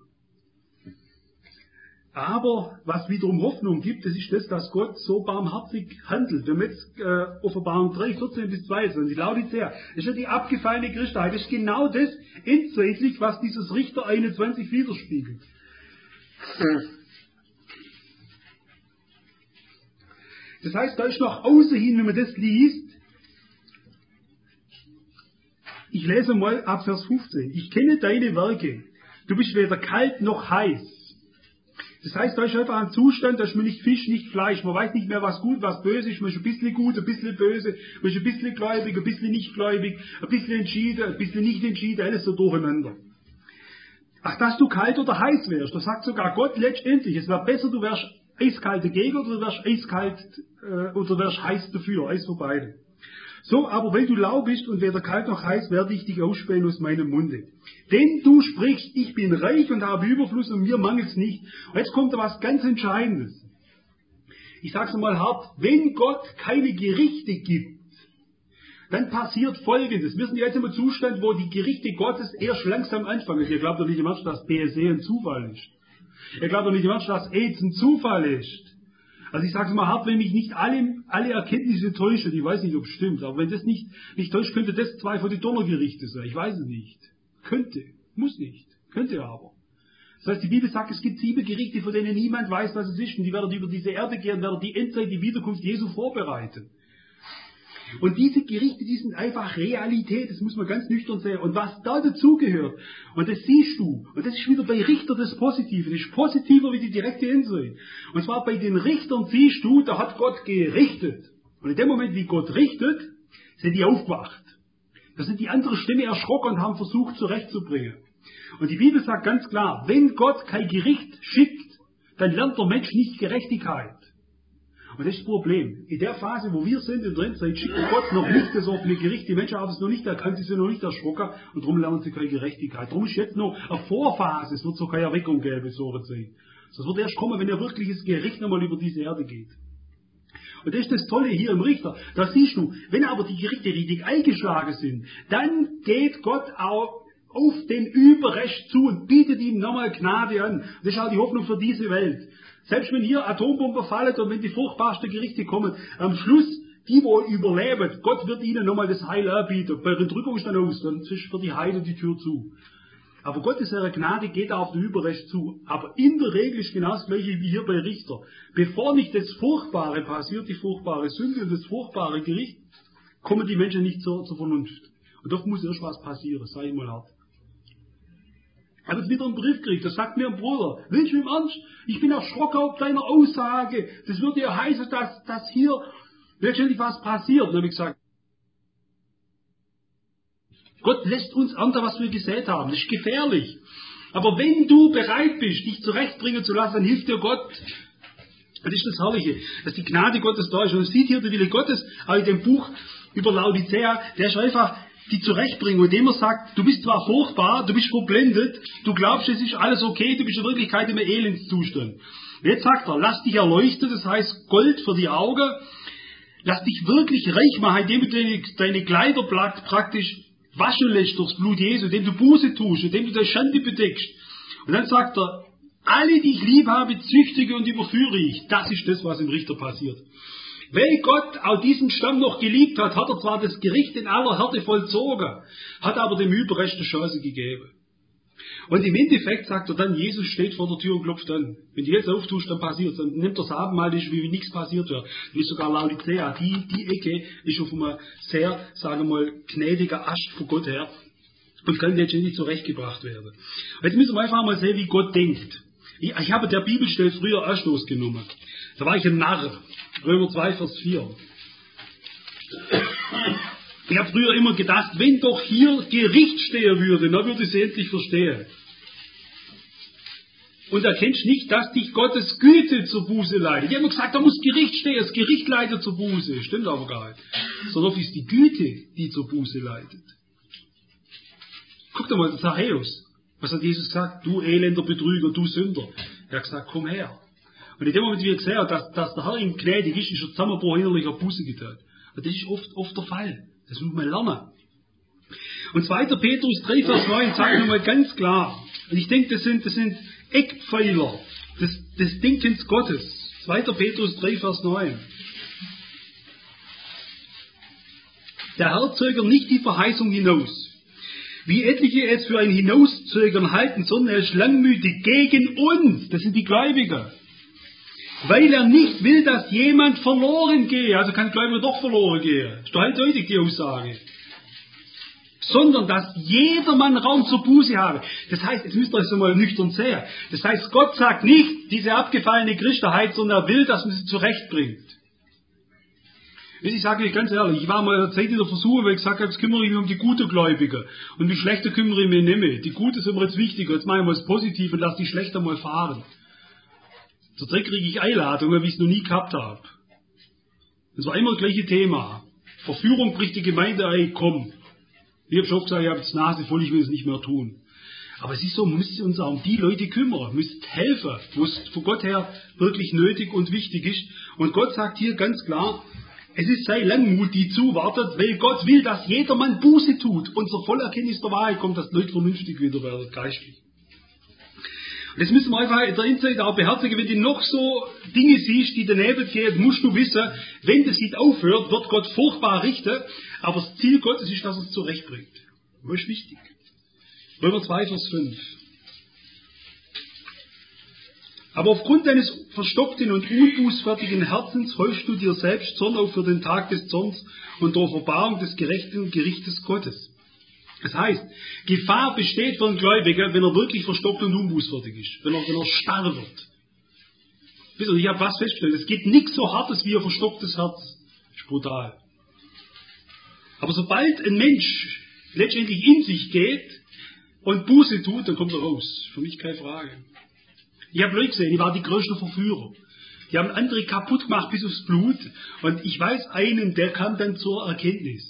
Aber was wiederum Hoffnung gibt, das ist das, dass Gott so barmherzig handelt. Wenn wir jetzt Offenbarung 3, 14 bis 22, Laodicea, das ist ja die abgefallene Christheit. Das ist genau das endzeitlich, was dieses Richter 21 widerspiegelt. Das heißt, da ist nach außen hin, wenn man das liest, ich lese mal ab Vers 15. Ich kenne deine Werke. Du bist weder kalt noch heiß. Das heißt, da ist einfach ein Zustand, da ist man nicht Fisch, nicht Fleisch. Man weiß nicht mehr, was gut, was böse ist. Man ist ein bisschen gut, ein bisschen böse. Man ist ein bisschen gläubig, ein bisschen nicht gläubig. Ein bisschen entschieden, ein bisschen nicht entschieden. Alles so durcheinander. Ach, dass du kalt oder heiß wärst. Da sagt sogar Gott letztendlich, es wäre besser, du wärst eiskalt dagegen oder du wärst eiskalt oder wärst heiß dafür. Eins von beiden. So, aber weil du lau bist und weder kalt noch heiß, werde ich dich ausspähen aus meinem Munde. Denn du sprichst, ich bin reich und habe Überfluss und mir mangelt's nicht. Und jetzt kommt da was ganz Entscheidendes. Ich sag's mal hart, wenn Gott keine Gerichte gibt, dann passiert Folgendes. Wir sind jetzt im Zustand, wo die Gerichte Gottes erst langsam anfangen. Ihr glaubt doch nicht im Ernst, dass BSE ein Zufall ist. Ihr glaubt doch nicht im Ernst, dass AIDS ein Zufall ist. Also ich sage es mal hart, wenn mich nicht alle Erkenntnisse täuschen, ich weiß nicht, ob es stimmt, aber wenn das nicht täuscht, könnte das zwei von den Donnergerichte sein. Ich weiß es nicht. Könnte, muss nicht, könnte aber. Das heißt, die Bibel sagt, es gibt 7 Gerichte, von denen niemand weiß, was es ist, und die werden über diese Erde gehen, werden die Endzeit, die Wiederkunft Jesu vorbereiten. Und diese Gerichte, die sind einfach Realität, das muss man ganz nüchtern sehen. Und was da dazugehört, und das siehst du, und das ist wieder bei Richter das Positive, das ist positiver wie die direkte Endzeit. Und zwar bei den Richtern siehst du, da hat Gott gerichtet. Und in dem Moment, wie Gott richtet, sind die aufgewacht. Da sind die andere Stimme erschrocken und haben versucht zurechtzubringen. Und die Bibel sagt ganz klar, wenn Gott kein Gericht schickt, dann lernt der Mensch nicht Gerechtigkeit. Und das ist das Problem. In der Phase, wo wir sind, in der Endzeit, schickt Gott noch nicht das offene Gericht. Die Menschen haben es noch nicht erkannt, sie sind noch nicht erschrocken und darum lernen sie keine Gerechtigkeit. Darum ist jetzt noch eine Vorphase, es wird so keine Erweckung geben, so eine Zeit. Das wird erst kommen, wenn ein wirkliches Gericht nochmal über diese Erde geht. Und das ist das Tolle hier im Richter. Da siehst du, wenn aber die Gerichte richtig eingeschlagen sind, dann geht Gott auch auf den Überrest zu und bietet ihm nochmal Gnade an. Das ist auch die Hoffnung für diese Welt. Selbst wenn hier Atombomben fallen und wenn die furchtbarsten Gerichte kommen, am Schluss, die wohl überleben, Gott wird ihnen nochmal das Heil anbieten. Bei der Entrückung ist dann aus, dann ist für die Heide die Tür zu. Aber Gottes Gnade geht auf den Überrest zu. Aber in der Regel ist genau das Gleiche wie hier bei Richter. Bevor nicht das Furchtbare passiert, die furchtbare Sünde und das furchtbare Gericht, kommen die Menschen nicht zur Vernunft. Und doch muss erst was passieren, sag ich mal hart. Ich habe jetzt wieder einen Brief gekriegt, da sagt mir ein Bruder, willst du im Ernst? Ich bin erschrocken auf deiner Aussage. Das würde ja heißen, dass hier letztendlich was passiert. Und dann habe ich gesagt, Gott lässt uns ernten, was wir gesät haben. Das ist gefährlich. Aber wenn du bereit bist, dich zurechtbringen zu lassen, dann hilft dir Gott. Das ist das Herrliche, dass die Gnade Gottes da ist. Und es sieht hier der Wille Gottes, auch in dem Buch über Laodicea, der ist einfach die zurechtbringen, indem er sagt, du bist zwar furchtbar, du bist verblendet, du glaubst, es ist alles okay, du bist in Wirklichkeit im Elendszustand. Jetzt sagt er, lass dich erleuchten, das heißt Gold für die Augen, lass dich wirklich reich machen, indem du deine Kleider praktisch waschen lässt durchs Blut Jesu, indem du Buße tust, indem du deine Schande bedeckst. Und dann sagt er, alle, die ich lieb habe, züchtige und überführe ich. Das ist das, was im Richter passiert. Weil Gott auch diesen Stamm noch geliebt hat, hat er zwar das Gericht in aller Härte vollzogen, hat aber dem Überrest eine Chance gegeben. Und im Endeffekt sagt er dann, Jesus steht vor der Tür und klopft an. Wenn du jetzt auftust, dann passiert's. Dann nimmt er das Abendmahl, das ist wie nichts passiert wäre. Dann ist sogar Laodicea, die Ecke ist auf einem sehr, sagen wir mal, gnädiger Ast von Gott her und kann letztendlich zurechtgebracht werden. Und jetzt müssen wir einfach mal sehen, wie Gott denkt. Ich habe der Bibelstelle früher Anstoß genommen. Da war ich ein Narr. Römer 2, Vers 4. Ich habe früher immer gedacht, wenn doch hier Gericht stehen würde, dann würde ich es endlich verstehen. Und erkennst nicht, dass dich Gottes Güte zur Buße leitet. Ich habe immer gesagt, da muss Gericht stehen, das Gericht leitet zur Buße. Stimmt aber gar nicht. Sondern es ist die Güte, die zur Buße leitet. Guck doch mal, Zachäus. Was hat Jesus gesagt? Du elender Betrüger, du Sünder. Er hat gesagt, komm her. Und in dem Moment, wie er gesehen hat, dass der Herr ihm gnädig ist, ist er Zusammenbruch innerlicher Buße getan. Und das ist oft der Fall. Das muss man lernen. Und 2. Petrus 3, Vers 9 sagt nochmal ganz klar, und ich denke, das sind Eckpfeiler des Denkens Gottes. 2. Petrus 3, Vers 9. Der Herr zögert nicht die Verheißung hinaus, wie etliche es für ein Hinauszögern halten, sondern er ist langmütig gegen uns, das sind die Gläubigen, weil er nicht will, dass jemand verloren gehe. Also kann Gläubiger doch verloren gehen. Das ist doch eindeutig die Aussage. Sondern, dass jedermann Raum zur Buße habe. Das heißt, jetzt müsst ihr euch so mal nüchtern sehen. Das heißt, Gott sagt nicht, diese abgefallene Christenheit, sondern er will, dass man sie zurechtbringt. Ich sage euch ganz ehrlich, ich war mal in der Zeit in der Versuchung, weil ich gesagt habe, jetzt kümmere ich mich um die guten Gläubigen. Und die Schlechten kümmere ich mich nicht mehr. Die Guten sind mir jetzt wichtiger. Jetzt mache ich mal das Positive und lasse die Schlechten mal fahren. Zurzeit kriege ich Einladungen, wie ich es noch nie gehabt habe. Das war immer das gleiche Thema. Verführung bricht die Gemeinde ein, komm. Ich habe schon gesagt, ich habe jetzt Nase voll, ich will es nicht mehr tun. Aber es ist so, man müsste uns auch um die Leute kümmern, müsste helfen, wo es von Gott her wirklich nötig und wichtig ist. Und Gott sagt hier ganz klar, es ist sei Langmut, die zuwartet, weil Gott will, dass jedermann Buße tut und zur Vollerkenntnis der Wahrheit kommt, dass die Leute vernünftig wieder werden, geistlich. Das müssen wir einfach in der Insight auch beherzigen. Wenn du noch so Dinge siehst, die daneben gehen, musst du wissen, wenn das nicht aufhört, wird Gott furchtbar richten. Aber das Ziel Gottes ist, dass er es zurechtbringt. Das ist wichtig. Römer 2, Vers 5. Aber aufgrund deines verstockten und unbußfertigen Herzens häufst du dir selbst Zorn auf für den Tag des Zorns und der Offenbarung des gerechten Gerichtes Gottes. Das heißt, Gefahr besteht für einen Gläubigen, wenn er wirklich verstockt und unbußfertig ist, wenn er starr wird. Wisst ihr, ich habe was festgestellt, es geht nichts so Hartes wie ein verstocktes Herz. Das ist brutal. Aber sobald ein Mensch letztendlich in sich geht und Buße tut, dann kommt er raus. Für mich keine Frage. Ich habe Leute gesehen, die waren die größten Verführer. Die haben andere kaputt gemacht bis aufs Blut. Und ich weiß einen, der kam dann zur Erkenntnis.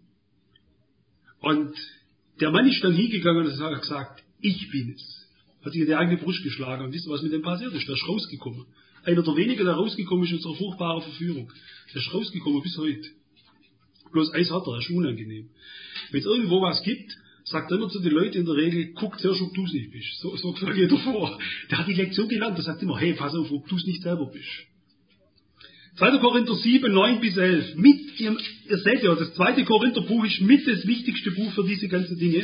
Und der Mann ist dann hingegangen und hat gesagt, ich bin es. Hat sich in die eigene Brust geschlagen. Und wisst ihr, was mit dem passiert ist? Der ist rausgekommen. Einer der wenigen, der rausgekommen ist in unserer furchtbaren Verführung. Der ist rausgekommen bis heute. Bloß eins hat er, das ist unangenehm. Wenn es irgendwo was gibt, sagt er immer zu den Leuten in der Regel, guck zuerst, ob du es nicht bist. So geht jeder vor. Der hat die Lektion gelernt, der sagt immer, hey, pass auf, ob du es nicht selber bist. 2. Korinther 7, 9 bis 11. Ihr seht ja, das 2. Korintherbuch ist mit das wichtigste Buch für diese ganzen Dinge.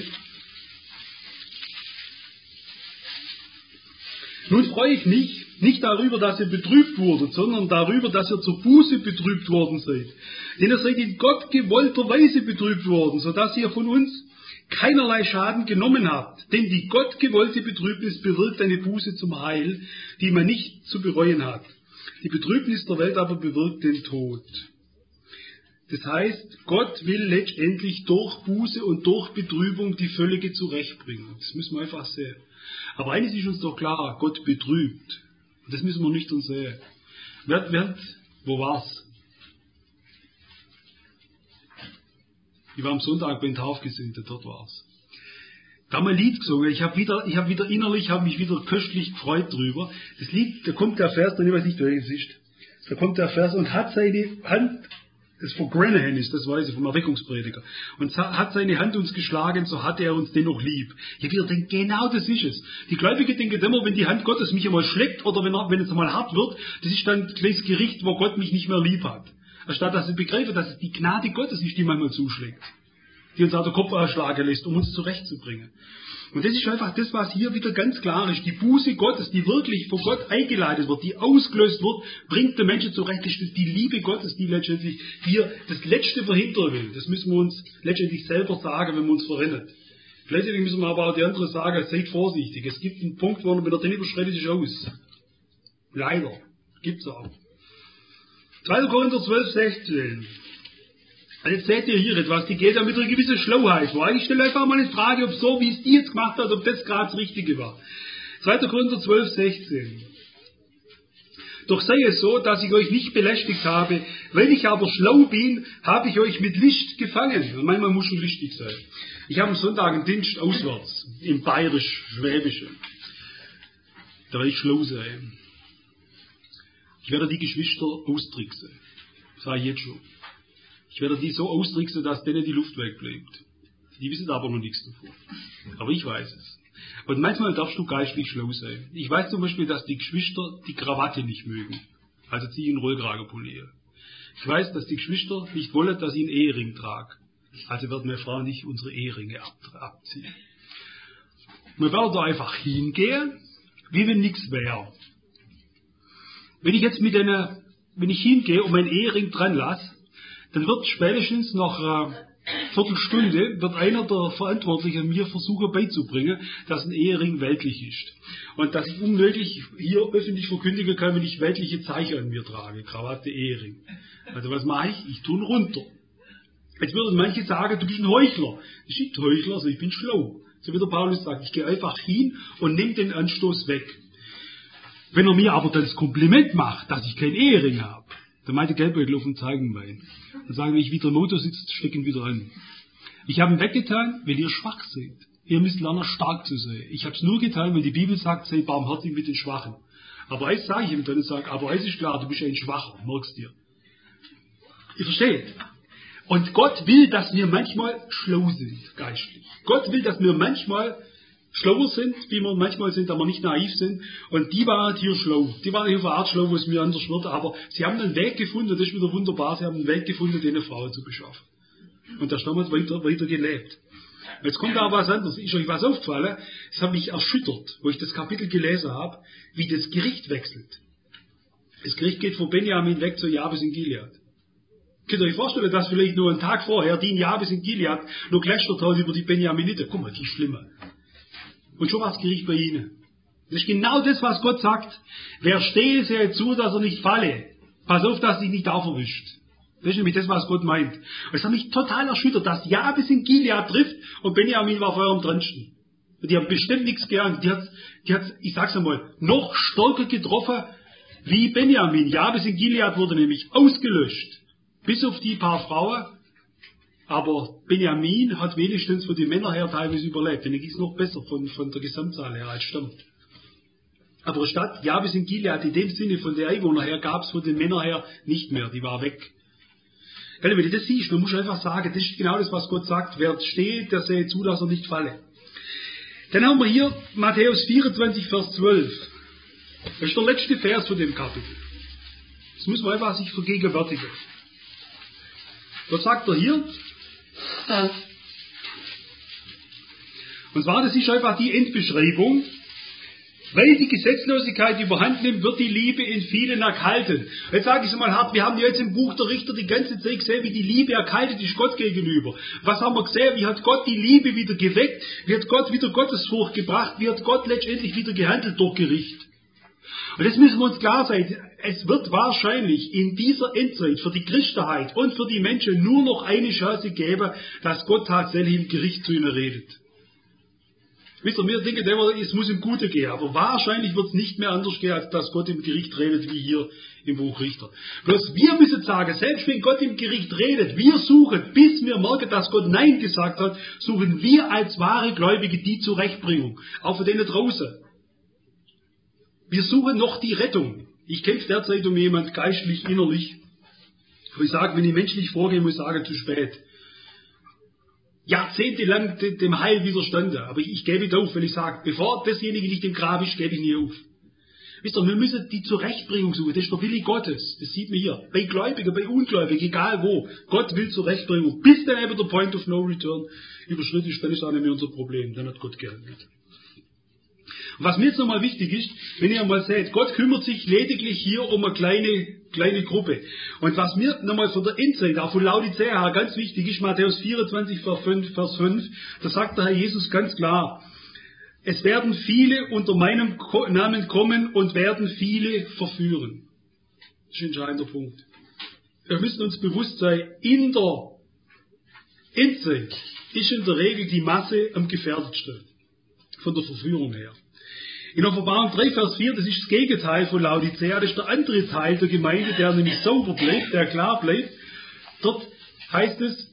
Nun freue ich mich nicht darüber, dass ihr betrübt wurdet, sondern darüber, dass ihr zur Buße betrübt worden seid. Denn ihr seid in Gott gewollter Weise betrübt worden, sodass ihr von uns keinerlei Schaden genommen habt. Denn die Gott gewollte Betrübnis bewirkt eine Buße zum Heil, die man nicht zu bereuen hat. Die Betrübnis der Welt aber bewirkt den Tod. Das heißt, Gott will letztendlich durch Buße und durch Betrübung die völlige zurechtbringen. Das müssen wir einfach sehen. Aber eines ist uns doch klar, Gott betrübt. Und das müssen wir nüchtern sehen. Wo war's? Ich war am Sonntag bei den Taufgesinnten, dort war's. Da haben wir ein Lied gesungen. Ich habe wieder innerlich, mich wieder köstlich gefreut drüber. Das Lied, da kommt der Vers, ich weiß nicht, welches ist. Da kommt der Vers und hat seine Hand, das von Granahan ist, das weiß ich, vom Erweckungsprediger, und hat seine Hand uns geschlagen, so hat er uns dennoch lieb. Ich wieder denke, genau das ist es. Die Gläubigen denken immer, wenn die Hand Gottes mich einmal schlägt oder wenn es einmal hart wird, das ist dann das Gericht, wo Gott mich nicht mehr lieb hat. Anstatt dass sie begreifen, dass es die Gnade Gottes ist, die manchmal zuschlägt, die uns auch den Kopf erschlagen lässt, um uns zurechtzubringen. Und das ist einfach das, was hier wieder ganz klar ist. Die Buße Gottes, die wirklich von Gott eingeleitet wird, die ausgelöst wird, bringt den Menschen zurecht. Das ist die Liebe Gottes, die letztendlich hier das Letzte verhindern will. Das müssen wir uns letztendlich selber sagen, wenn wir uns verrennen. Gleichzeitig müssen wir aber auch die andere sagen, seid vorsichtig. Es gibt einen Punkt, wo man wieder den überschreitet, ist aus. Leider. Gibt's auch. 2. Korinther 12, 16. Also jetzt seht ihr hier etwas, die geht ja mit einer gewissen Schlauheit vor. Ich stelle einfach mal eine Frage, ob so, wie es die jetzt gemacht hat, ob das gerade das Richtige war. 2. Korinther 12, 16. Doch sei es so, dass ich euch nicht belästigt habe. Weil ich aber schlau bin, habe ich euch mit Licht gefangen. Und manchmal muss schon lichtig sein. Ich habe am Sonntag einen Dienst auswärts, im Bayerisch-Schwäbischen. Da werde ich schlau sein. Ich werde die Geschwister austricksen. Sage ich jetzt schon. Ich werde die so austricksen, dass denen die Luft wegbleibt. Die wissen aber noch nichts davon. Aber ich weiß es. Und manchmal darfst du geistlich schlau sein. Ich weiß zum Beispiel, dass die Geschwister die Krawatte nicht mögen. Also ziehe ich einen Rollkragenpulli. Ich weiß, dass die Geschwister nicht wollen, dass ich einen Ehering trage. Also wird meine Frau nicht unsere Eheringe abziehen. Wir werden da einfach hingehen, wie wenn nichts wäre. Wenn ich hingehe und meinen Ehering dran lasse, dann wird spätestens nach einer Viertelstunde wird einer der Verantwortlichen mir versuchen beizubringen, dass ein Ehering weltlich ist. Und dass ich unmöglich hier öffentlich verkündigen kann, wenn ich weltliche Zeichen an mir trage. Krawatte, Ehering. Also was mache ich? Ich tue ihn runter. Jetzt würden manche sagen, du bist ein Heuchler. Ich bin nicht Heuchler, also ich bin schlau. So wie der Paulus sagt, ich gehe einfach hin und nehme den Anstoß weg. Wenn er mir aber das Kompliment macht, dass ich keinen Ehering habe, dann meint der Geldbeutel auf dem Zeigenbein. Dann sagen wir, ich wieder im Motor sitzt, stecken wieder an. Ich habe ihn weggetan, weil ihr schwach seid. Ihr müsst lernen, stark zu sein. Ich habe es nur getan, weil die Bibel sagt, sei barmherzig mit den Schwachen. Aber eins sage ich ihm dann und sage, aber eins ist klar, du bist ein Schwacher, merkst dir. Ihr versteht? Und Gott will, dass wir manchmal schlau sind, geistlich. Gott will, dass wir manchmal schlauer sind, wie wir manchmal sind, aber nicht naiv sind. Und die waren hier schlau. Die waren hier auf eine Art schlau, wo es mir anders wird. Aber sie haben einen Weg gefunden, das ist wieder wunderbar, sie haben einen Weg gefunden, denen Frauen zu beschaffen. Und da haben wir weiter gelebt. Jetzt kommt aber was anderes. Ist euch was aufgefallen? Es hat mich erschüttert, wo ich das Kapitel gelesen habe, wie das Gericht wechselt. Das Gericht geht von Benjamin weg zu Jabes in Gilead. Könnt ihr euch vorstellen, dass vielleicht nur einen Tag vorher die in Jabes in Gilead noch gelästert haben über die Benjaminiter. Guck mal, die Schlimme. Und schon war das Gericht bei ihnen. Das ist genau das, was Gott sagt. Wer stehe, sehe zu, dass er nicht falle. Pass auf, dass dich nicht auferwischt. Das ist nämlich das, was Gott meint. Und es hat mich total erschüttert, dass Jabes in Gilead trifft und Benjamin war vorher am drinsten. Und die haben bestimmt nichts geahnt. Die hat, ich sag's einmal, noch stärker getroffen wie Benjamin. Jabes in Gilead wurde nämlich ausgelöscht. Bis auf die paar Frauen. Aber Benjamin hat wenigstens von den Männern her teilweise überlebt. Denn er ist noch besser von der Gesamtzahl her als stammt. Aber statt Jabes in Gilead, in dem Sinne von der Einwohner her, gab es von den Männern her nicht mehr. Die war weg. Wenn du das siehst, man muss einfach sagen, das ist genau das, was Gott sagt. Wer steht, der sehe zu, dass er nicht falle. Dann haben wir hier Matthäus 24, Vers 12. Das ist der letzte Vers von dem Kapitel. Das muss man einfach sich vergegenwärtigen. Was sagt er hier? Und zwar, das ist einfach die Endbeschreibung. Weil die Gesetzlosigkeit überhand nimmt, wird die Liebe in vielen erkalten. Jetzt sage ich es mal hart, wir haben jetzt im Buch der Richter die ganze Zeit gesehen, wie die Liebe erkaltet ist Gott gegenüber. Was haben wir gesehen? Wie hat Gott die Liebe wieder geweckt? Wie hat Gott wieder Gottesfurcht gebracht? Wie hat Gott letztendlich wieder gehandelt durch Gericht? Und das müssen wir uns klar sein. Es wird wahrscheinlich in dieser Endzeit für die Christenheit und für die Menschen nur noch eine Chance geben, dass Gott tatsächlich im Gericht zu ihnen redet. Wisst ihr, wir denken immer, es muss im Gute gehen, aber wahrscheinlich wird es nicht mehr anders gehen, als dass Gott im Gericht redet, wie hier im Buch Richter. Bloß wir müssen sagen, selbst wenn Gott im Gericht redet, wir suchen, bis wir merken, dass Gott Nein gesagt hat, suchen wir als wahre Gläubige die Zurechtbringung, auch für denen draußen. Wir suchen noch die Rettung. Ich kämpfe derzeit um jemand geistlich, innerlich. Aber ich sage, wenn ich menschlich vorgehe, muss ich sagen, zu spät. Jahrzehntelang dem Heil widerstanden. Aber ich gebe nicht auf, wenn ich sage, bevor dasjenige nicht im Grab ist, gebe ich nie auf. Wisst ihr, wir müssen die Zurechtbringung suchen. Das ist der Wille Gottes. Das sieht man hier. Bei Gläubigen, bei Ungläubigen, egal wo. Gott will Zurechtbringung. Bis dann eben der Point of No Return überschritten ist, dann ist auch nicht mehr unser Problem. Dann hat Gott gehandelt. Und was mir jetzt nochmal wichtig ist, wenn ihr mal seht, Gott kümmert sich lediglich hier um eine kleine Gruppe. Und was mir nochmal von der Endzeit, auch von Laodicea her ganz wichtig ist, Matthäus 24, Vers 5, da sagt der Herr Jesus ganz klar, es werden viele unter meinem Namen kommen und werden viele verführen. Das ist ein entscheidender Punkt. Wir müssen uns bewusst sein, in der Endzeit ist in der Regel die Masse am gefährdetsten. Von der Verführung her. In Offenbarung 3, Vers 4, das ist das Gegenteil von Laodicea, das ist der andere Teil der Gemeinde, der nämlich sauber bleibt, der klar bleibt. Dort heißt es,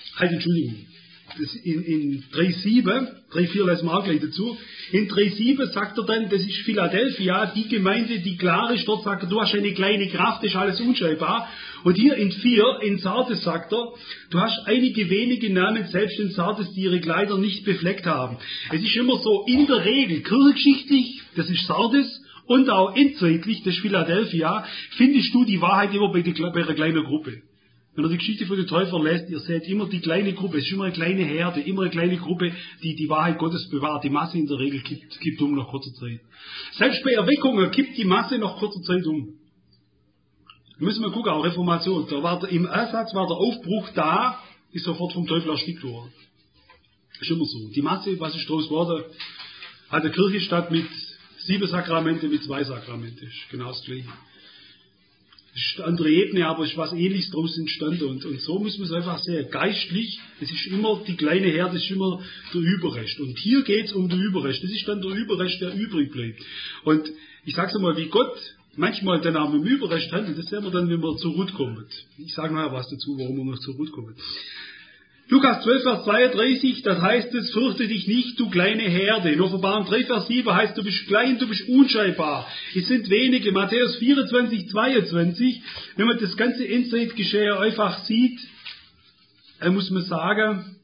das in 3,4 lesen wir auch gleich dazu. In 3,7 sagt er dann, das ist Philadelphia, die Gemeinde, die klar ist. Dort sagt er, du hast eine kleine Kraft, das ist alles unscheinbar. Und hier in 4, in Sardes sagt er, du hast einige wenige Namen, selbst in Sardes, die ihre Kleider nicht befleckt haben. Es ist immer so, in der Regel, kirchengeschichtlich, das ist Sardes, und auch endzeitlich, das ist Philadelphia, findest du die Wahrheit immer bei einer kleinen Gruppe. Wenn ihr die Geschichte von den Täufern lest, ihr seht immer die kleine Gruppe, es ist immer eine kleine Herde, immer eine kleine Gruppe, die die Wahrheit Gottes bewahrt. Die Masse in der Regel kippt um nach kurzer Zeit. Selbst bei Erweckungen kippt die Masse nach kurzer Zeit um. Da müssen wir gucken, auch Reformation. Im Ersatz war der Aufbruch da, ist sofort vom Teufel erstickt worden. Ist immer so. Die Masse, was ist draus geworden, hat eine Kirche statt mit 7 Sakramente, mit 2 Sakramente. Ist genau das Gleiche. Das ist eine andere Ebene, aber es ist was Ähnliches daraus entstanden. Und so müssen wir es einfach sehen. Geistlich, es ist immer die kleine Herde, es ist immer der Überrest. Und hier geht es um den Überrest. Das ist dann der Überrest, der übrig bleibt. Und ich sage es einmal, wie Gott manchmal dann auch mit dem Überrest handelt, das sehen wir dann, wenn wir zur Ruth kommen. Ich sage nachher was dazu, warum wir noch zur Ruth kommen. Lukas 12, Vers 32, das heißt es, fürchte dich nicht, du kleine Herde. In Offenbarung 3, Vers 7 heißt, du bist klein, du bist unscheinbar. Es sind wenige. Matthäus 24, 22, wenn man das ganze Endzeitgeschehen einfach sieht, dann muss man sagen,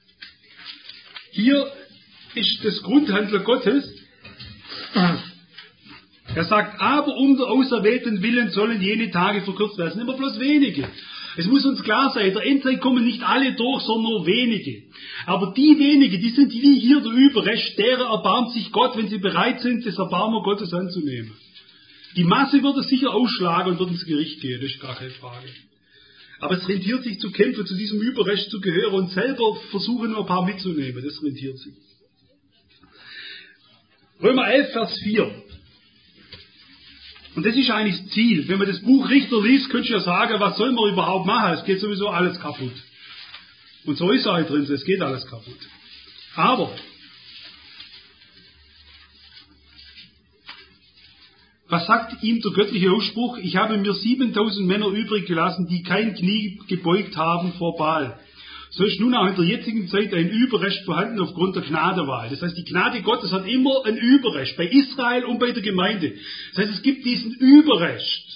hier ist das Grundhandler Gottes. Er sagt, aber um der auserwählten Willen sollen jene Tage verkürzt werden. Es sind immer bloß wenige. Es muss uns klar sein, der Endzeit kommen nicht alle durch, sondern nur wenige. Aber die wenigen, die sind wie hier der Überrest, derer erbarmt sich Gott, wenn sie bereit sind, das Erbarmen Gottes anzunehmen. Die Masse wird es sicher ausschlagen und wird ins Gericht gehen, das ist gar keine Frage. Aber es rentiert sich zu kämpfen, zu diesem Überrest zu gehören und selber versuchen, nur ein paar mitzunehmen. Das rentiert sich. Römer 11, Vers 4. Und das ist eigentlich das Ziel. Wenn man das Buch Richter liest, könnt ihr ja sagen, was soll man überhaupt machen? Es geht sowieso alles kaputt. Und so ist es halt drin, es geht alles kaputt. Aber, was sagt ihm der göttliche Ausspruch? Ich habe mir 7000 Männer übrig gelassen, die kein Knie gebeugt haben vor Baal. So ist nun auch in der jetzigen Zeit ein Überrest vorhanden aufgrund der Gnadewahl. Das heißt, die Gnade Gottes hat immer ein Überrest, bei Israel und bei der Gemeinde. Das heißt, es gibt diesen Überrest.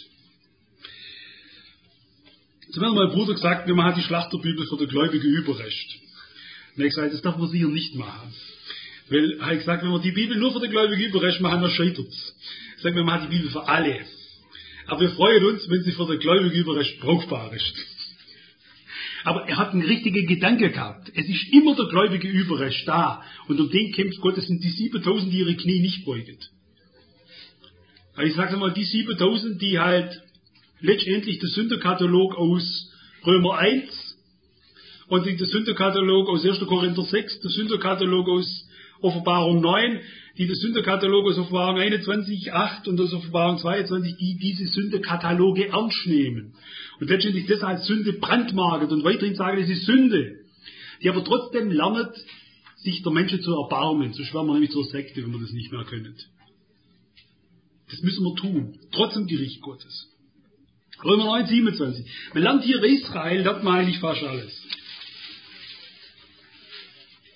Jetzt hat mir mein Bruder gesagt, wir machen die Schlachterbibel für den gläubigen Überrest. Und er hat gesagt, das darf man sicher nicht machen. Weil, er hat gesagt, wenn wir die Bibel nur für den gläubigen Überrest machen, dann scheitert es. Er sagt, wir machen die Bibel für alle. Aber wir freuen uns, wenn sie für den gläubigen Überrest brauchbar ist. Aber er hat einen richtigen Gedanke gehabt. Es ist immer der gläubige Überrest da. Und um den kämpft Gott. Das sind die 7000, die ihre Knie nicht beugen. Also ich sage mal, die 7000, die halt letztendlich der Sünderkatalog aus Römer 1 und der Sünderkatalog aus 1. Korinther 6, der Sünderkatalog aus Offenbarung 9, die der Sünderkatalog aus Offenbarung 21, 8 und aus Offenbarung 22, die diese Sünderkataloge ernst nehmen. Und letztendlich das als Sünde brandmarket und weiterhin sagen, es ist Sünde. Die aber trotzdem lernen, sich der Menschen zu erbarmen. So schwärmen wir nämlich zur Sekte, wenn wir das nicht mehr können. Das müssen wir tun, trotz dem Gericht Gottes. Römer 9, 27. Man lernt hier Israel, lernt man eigentlich fast alles.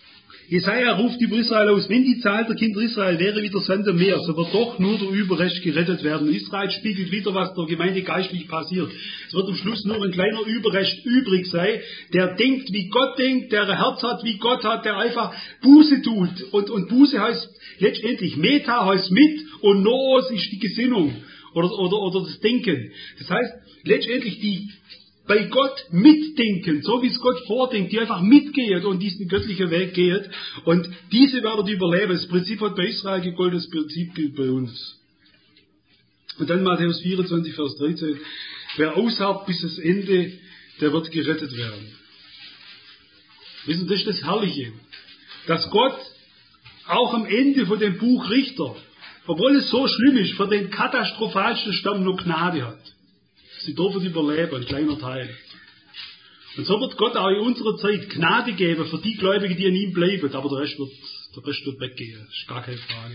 Jesaja ruft über Israel aus, wenn die Zahl der Kinder Israel wäre wie der Sand am Meer, so wird doch nur der Überrest gerettet werden. Israel spiegelt wieder, was der Gemeinde geistlich passiert. Es wird am Schluss nur ein kleiner Überrest übrig sein, der denkt, wie Gott denkt, der ein Herz hat, wie Gott hat, der einfach Buße tut. Und Buße heißt letztendlich, Meta heißt mit und Noos ist die Gesinnung oder das Denken. Das heißt, letztendlich die bei Gott mitdenken, so wie es Gott vordenkt, die einfach mitgeht und diesen göttlichen Weg geht. Und diese werden überleben. Das Prinzip hat bei Israel gegolten, das Prinzip gilt bei uns. Und dann Matthäus 24, Vers 13. Wer ausharrt bis das Ende, der wird gerettet werden. Wissen Sie, das ist das Herrliche. Dass Gott auch am Ende von dem Buch Richter, obwohl es so schlimm ist, für den katastrophalsten Stamm noch Gnade hat. Sie dürfen überleben, ein kleiner Teil. Und so wird Gott auch in unserer Zeit Gnade geben für die Gläubigen, die an ihm bleiben. Aber der Rest wird weggehen. Das ist gar keine Frage.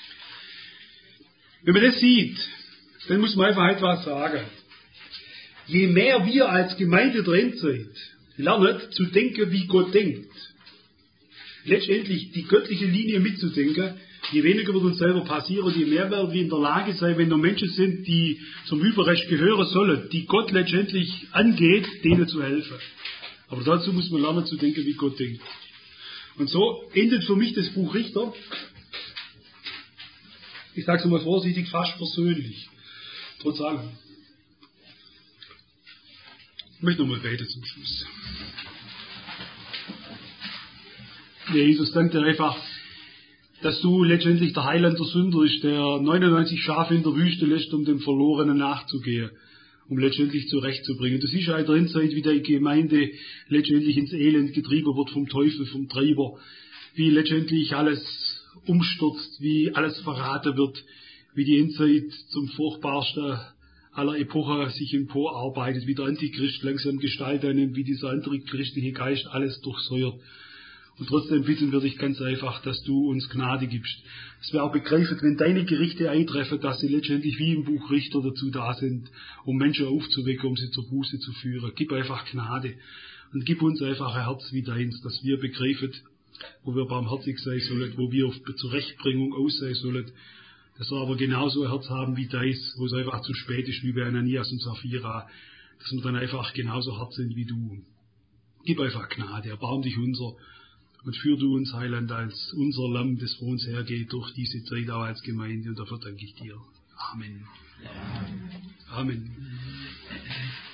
Wenn man das sieht, dann muss man einfach etwas sagen. Je mehr wir als Gemeinde der Endzeit lernen zu denken, wie Gott denkt, letztendlich die göttliche Linie mitzudenken, je weniger wird uns selber passieren, je mehr werden wir in der Lage sein, wenn da Menschen sind, die zum Überrecht gehören sollen, die Gott letztendlich angeht, denen zu helfen. Aber dazu muss man lernen zu denken, wie Gott denkt. Und so endet für mich das Buch Richter, ich sage es mal vorsichtig, fast versöhnlich. Trotz allem. Ich möchte nochmal beten zum Schluss. Ja, Jesus, danke dir einfach, dass du letztendlich der Heiland der Sünder ist, der 99 Schafe in der Wüste lässt, um dem Verlorenen nachzugehen, um letztendlich zurechtzubringen. Du siehst ja in der Endzeit, wie die Gemeinde letztendlich ins Elend getrieben wird vom Teufel, vom Treiber, wie letztendlich alles umstürzt, wie alles verraten wird, wie die Endzeit zum furchtbarsten aller Epoche sich emporarbeitet, wie der Antichrist langsam Gestalt annimmt, wie dieser antichristliche Geist alles durchsäuert. Und trotzdem bitten wir dich ganz einfach, dass du uns Gnade gibst. Dass wir auch begreifen, wenn deine Gerichte eintreffen, dass sie letztendlich wie im Buch Richter dazu da sind, um Menschen aufzuwecken, um sie zur Buße zu führen. Gib einfach Gnade. Und gib uns einfach ein Herz wie deins, dass wir begreifen, wo wir barmherzig sein sollen, wo wir auf Zurechtbringung aus sein sollen. Dass wir aber genauso ein Herz haben wie deins, wo es einfach zu spät ist, wie bei Ananias und Sapphira. Dass wir dann einfach genauso hart sind wie du. Gib einfach Gnade, erbarm dich unser. Und führ du uns, Heiland, als unser Lamm, das vor uns hergeht, durch diese Zeit auch als Gemeinde. Und dafür danke ich dir. Amen. Amen.